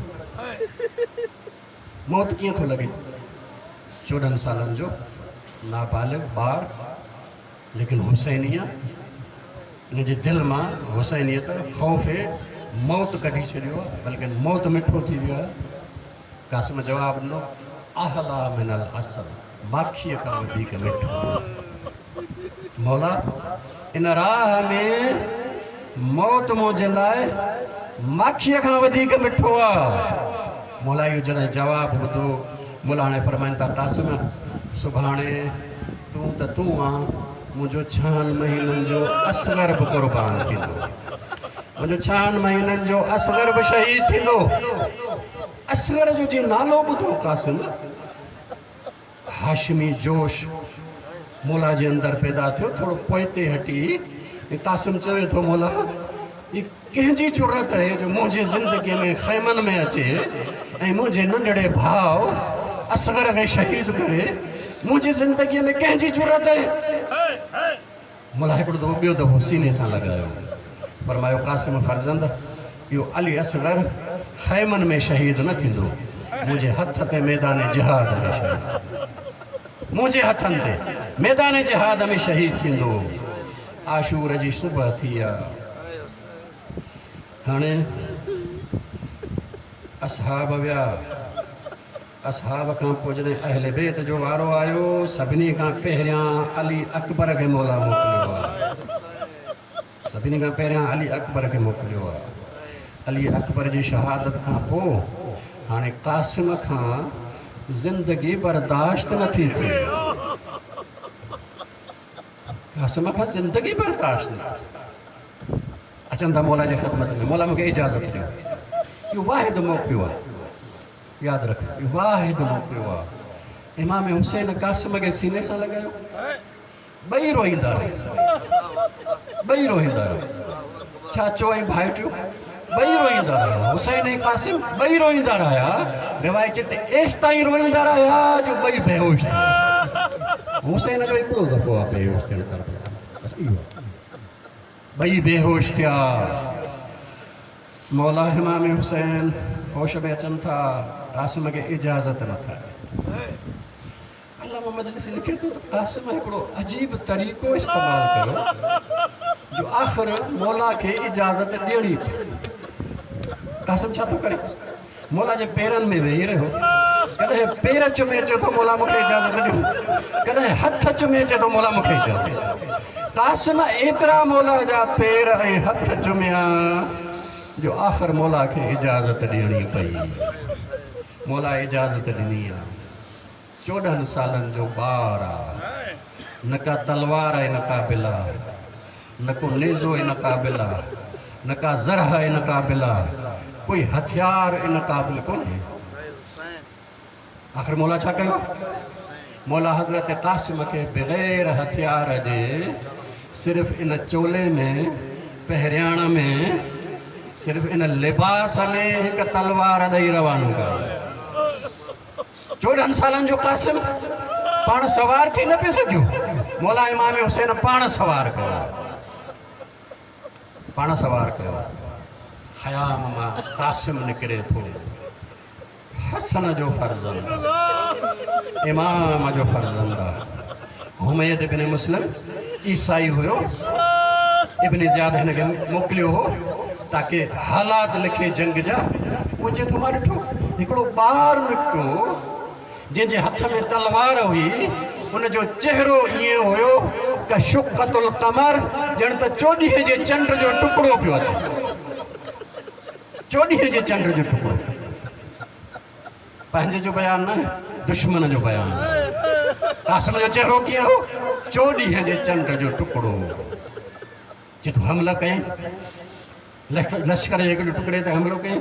मौत कीअं थो लॻे? 14 सालनि जो नाबालिग ॿार, लेकिन हुसैनिया हिनजे दिलि मां हुसैनियत ख़ौफ़े मौत कढी छॾियो आहे, बल्कि मौत मिठो थी वियो आहे। कासिम जवाबु ॾिनो, अहला मिनल असल, माखीअ खां वधीक मिठो। मौला इन राह में मौत मुंहिंजे लाइ माखीअ खां वधीक मिठो आहे। मौला इहो जॾहिं जवाबु ॿुधो, मौला हाणे फरमाइनि था, कासिम सुभाणे तूं त तूं आहे, मुंहिंजो 6 महीननि जो असगर बि क़ुर्बान थींदो, मुंहिंजो 6 महीननि जो असगर बि शहीद थींदो। असगर जो जीअं नालो ॿुधो कासिम, हाशिमी जोश मौला जे अंदरि पैदा थियो। थोरो पोइ ते हटी कासिम चवे थो, मौला ये कंहिंजी ज़रूरत आहे जो मुंहिंजे ज़िंदगीअ में ख़ैमनि में अचे ऐं मुंहिंजे नंढड़े भाउ असगर खे शहीद करे? मुंहिंजी ज़िंदगीअ में कंहिंजी ज़रूरत आहे? मौला हिकिड़ो दफ़ो ॿियो दफ़ो सीने सां लॻायो, फरमायो, कासिम फर्ज़ंद, इहो अली असगर ख़ैमनि में शहीद न थींदो, मुंहिंजे हथ ते मैदान जिहाद में शहीद, मुंहिंजे हथनि ते मैदान जिहाद में शहीद थींदो। आशूर जी सुबह थी आहे। हाणे असहाब विया, असहाब खां पोइ जॾहिं अहले बैत जो वारो आयो, सभिनी खां पहिरियां अली अकबर खे मौला मोकिलियो आहे। सभिनी खां पहिरियां अली अकबर खे मोकिलियो आहे। अली अकबर जी शहादत खां पोइ हाणे क़ासिम खां ज़िंदगी बर्दाश्त नथी थिए। क़ासिम खां ज़िंदगी बर्दाश्त न अचनि था मौला जी ख़िदमत में, मौला मूंखे इजाज़त ॾियो। इहो वाहिद मौक़ियो आहे, यादि रख, इहो वाहिद मौक़ियो आहे। इमाम हुसैन क़ासिम खे सीने सां लॻायो, ॿई रोईंदा रहिया, ॿई रोईंदा रहिया। चाचो ऐं भाइटियो ॿई रोईंदा रहिया, हुसैन ऐं क़ासिम ॿई रोईंदा रहिया। रिवायत ते एसि ताईं रोईंदा रहिया जो ॿई बेहोश थी। हुसैन जो हिकिड़ो दफ़ो आहे बेहोश थियण करबला, बसि इहो ॿई बेहोश थिया। मौला इमाम हुसैन होश में अचनि था, क़ासिम खे इजाज़त नथा। अल्लामा मजलिसी लिखे थो त क़ासिम हिकिड़ो अजीब तरीक़ो इस्तेमालु कयो जो आख़िर मौला खे इजाज़त ॾियणी पई। क़ासिम छा थो करे? मौला जे पेरनि में वेही रहियो, कॾहिं पेर चुमे अचे थो मौला मूंखे इजाज़त ॾियो, कॾहिं हथ चुमे अचे थो मौला मूंखे इजाज़त। क़ासिम एतिरा मौला जा पेर ऐं हथ चुमिया जो आख़िर मौला खे इजाज़त ॾियणी पई। मौला इजाज़त ॾिनी आहे। 14 सालनि जो ॿार आहे, न का तलवार आहे, न का बिला, न को नेज़ो आहे, न क़ाबिल आहे, न का ज़रह आहे, न क़ाबिल आहे, कोई हथियार इन क़ाबिल कोन्हे। आख़िर मौला छा कयो? मौला हज़रत क़ासिम खे बग़ैर हथियार जे सिर्फ़ु इन चोले में, पहिरियाण में, सिर्फ़ु इन लिबास में हिकु तलवार ॾेई रवानो कयो। 14 सालनि जो क़ासिम पाण सवार थी न पियो सघियो, मौला इमाम हुसैन पाण सवार कयो, पाण सवार कयो। ख़याम मां क़ासिम निकिरे थो, हसन जो फर्ज़ंद, इमाम जो फर्ज़ंद आहे। हुमैद इब्न मुस्लिम ईसाई हुयो, इब्न ज़ियाद हिन खे मोकिलियो हो ताकि हालात लिखे जंग जा। उहो चए थो मां ॾिठो हिकिड़ो ॿारु निकितो जंहिंजे हथ में तलवार हुई, उनजो चहिरो ईअं हुयो त शुक़तुल क़मर, ॼण त 14 जे चंड जो टुकड़ो पियो अचे, 14 जे चंड जो टुकड़ो। पंहिंजे जो बयान न, दुश्मन जो बयान। क़ासिम जो चहिरो कीअं हो? 14 जे चंड जो टुकड़ो। जेतो हमला कयईं, लश्कर जे हिकिड़े टुकड़े ते हमिलो कयईं,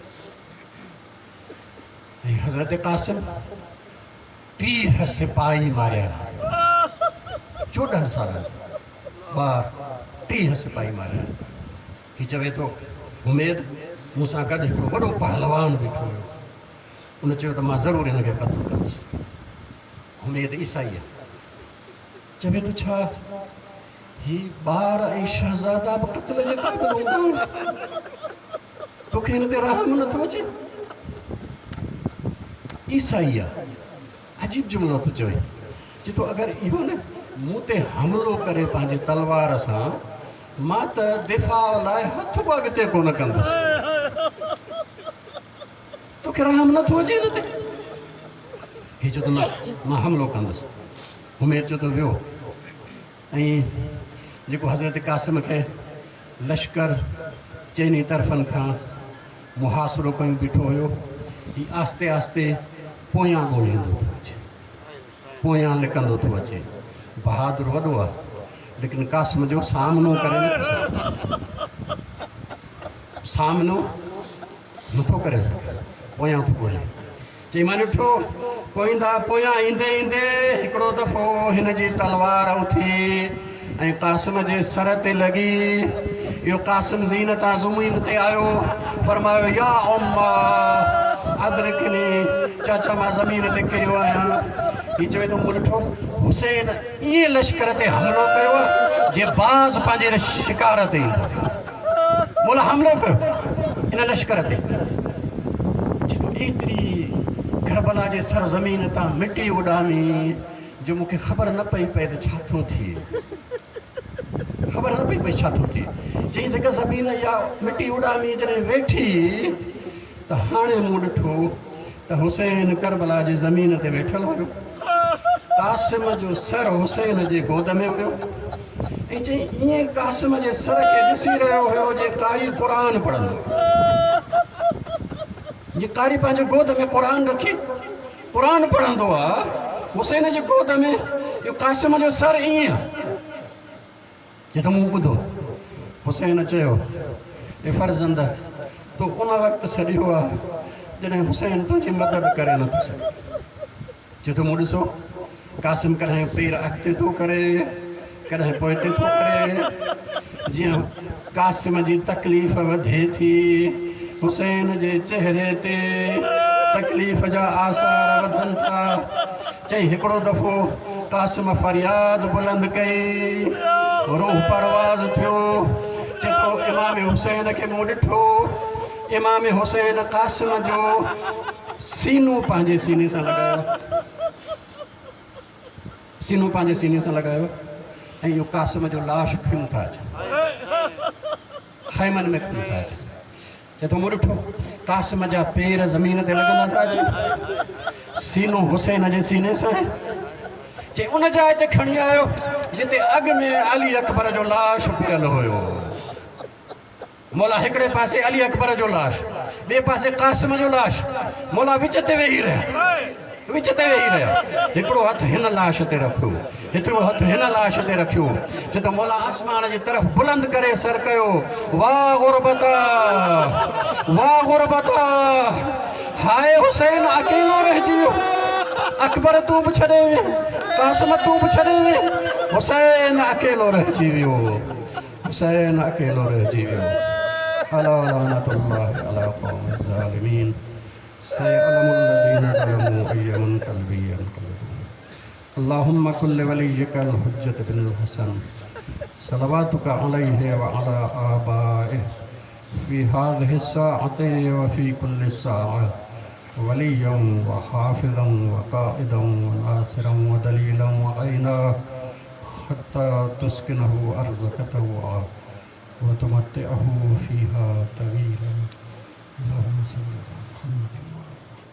ऐं हज़रत क़ासिम 30 सिपाही मारिया। 14 सालनि ॿार 30 सिपाही मारिया। हीउ चवे थो हुमैद मूंसां गॾु हिकिड़ो वॾो पहलवान बीठो हुयो, उन चयो त मां ज़रूरु हिनखे क़त्ल कंदुसि। हुमैद ईसाई आहे, चवे थो छा ही ॿार ऐं शहज़ादा बि क़त्ल जे क़ाबिल हूंदा? तोखे हिन ते रहम नथो अचे? ईसाई आहे, अजीब जुमिलो थो चवे। चए थो अगरि इहो न मूं ते हमिलो करे पंहिंजे तलवार सां, मां त दिफ़ा लाइ हथ बि अॻिते कोन कंदुसि। तोखे रहम नथो अचे हिन ते? हीउ चयो त मां हमिलो कंदुसि। हुमैद चयो त वियो, ऐं जेको हज़रत क़ासिम खे लश्कर चइनी तरफ़नि खां मुहासिरो कयूं बीठो हुयो, हीउ आस्ते आस्ते पोयां ॻोल्हींदो थो अचे, पोयां लिकंदो थो अचे। बहादुर वॾो आहे, लेकिन क़ासिम जो सामनो करे नथो सघे, सामनो नथो करे सघे, पोयां थो ॻोल्हे। चई मां ॾिठो पोयां ईंदे ईंदे हिकिड़ो दफ़ो हिन जी तलवार उथी ऐं क़ासिम जे सर ते लॻी। इहो क़ासिम ज़ीनत ज़मीन ते आयो, फरमायो या उम्मा अदरिकनी, चाचा मां ज़मीन ते किरियो आहियां। हीउ चवे थो मूं ॾिठो हुसैन ईअं लश्कर ते हमिलो कयो आहे जे बाज़ पंहिंजे शिकार ते ईंदो। मौला हमिलो कयो इन लश्कर ते, जेको एतिरी करबला जे सरज़मीन तां मिटी उॾामी जो मूंखे ख़बर न पई पए त छा थो थिए, ख़बर न पई पए छा थो थिए। चई जेका ज़मीन इहा मिटी उॾामी जॾहिं वेठी त त हाणे मूं ॾिठो त हुसैन करबला जी ज़मीन ते वेठल हुयो, कासिम जो सर हुसैन जे गोद में हुयो ऐं चई ईअं कासिम जे सर खे ॾिसी रहियो हुयो जे कारी क़ुर पढ़ंदो, जे कारी पंहिंजे गोद में क़ुर रखी क़ुर पढ़ंदो आहे हुसैन जे गोद में, इहो कासिम जो सर ईअं जे त मूं ॿुधो। हुसैन चयो ए फर्ज़ंद तूं उन वक़्तु सॼो आहे जॾहिं हुसैन तुंहिंजी मदद करे नथो सघे। जे तो मूं ॾिसो कासिम कॾहिं पेर अॻिते थो करे कॾहिं पोइते थो करे, जीअं कासिम जी तकलीफ़ वधे थी हुसैन जे चहिरे ते तकलीफ़ जा आसार वधनि था। चई हिकिड़ो दफ़ो कासिम फरियाद बुलंद कई, रूह परवाज़ थियो, चए थो इमाम हुसैन खे मूं ॾिठो, इमाम हुसैन कासिम जो सीनो पंहिंजे सीने सां लॻायो, सीनो पंहिंजे सीने सां लॻायो ऐं इहो कासिम जो लाश खयूं था अचनि, ख़ैमनि में खयूं था अचनि। चए थो मूं ॾिठो कासिम जा पेर ज़मीन ते लॻंदा था अचनि, सीनो हुसैन जे सीने सां, चई उन जाइ ते खणी आयो जिते अॻु में अली अकबर जो लाश पियल हुयो। मौला हिकिड़े पासे अली अकबर जो लाश, ॿिए पासे कासिम जो लाश, मौला विच ते वेही रहिया, विच ते वेही रहिया, हिकिड़ो हथु हिन लाश ते रखियो, हिकिड़ो हथु हिन लाश ते रखियो, छो त मौला आसमान जी तरफ़ बुलंद करे सर कयो, वाह गुरबता वाह गुरबता, हाय हुसैन अकेलो रहिजी वियो, अकबर तूं बि छॾे वे, कासिम तूं बि छॾे वे, हुसैन अकेलो रहिजी वियो, हुसैन अकेलो रहिजी वियो। अला लानतुल्लाहि अला क़ौमि ज़ालिमीन, सयअलमुल्लज़ीना ज़लमू अय्य मुनक़लिबिन यन्क़लिबून। अल्लाहुम्मा कुल्लि वलिय्यिकल हुज्जत बिन हसन सलवातुका अलैहि व अला आबाइहि फ़ी हाज़िहि स्साअति व फ़ी कुल्लि साअ वलिय्यन व हाफ़िज़न व क़ाइदन व नासिरन व दलीलन व अईना हत्ता तुस्किनहु अर्ज़क तवआ व तुमत्तिअहु फ़ीहा तवीला। अल्लाहुम्मा सल्लि अला मुहम्मद।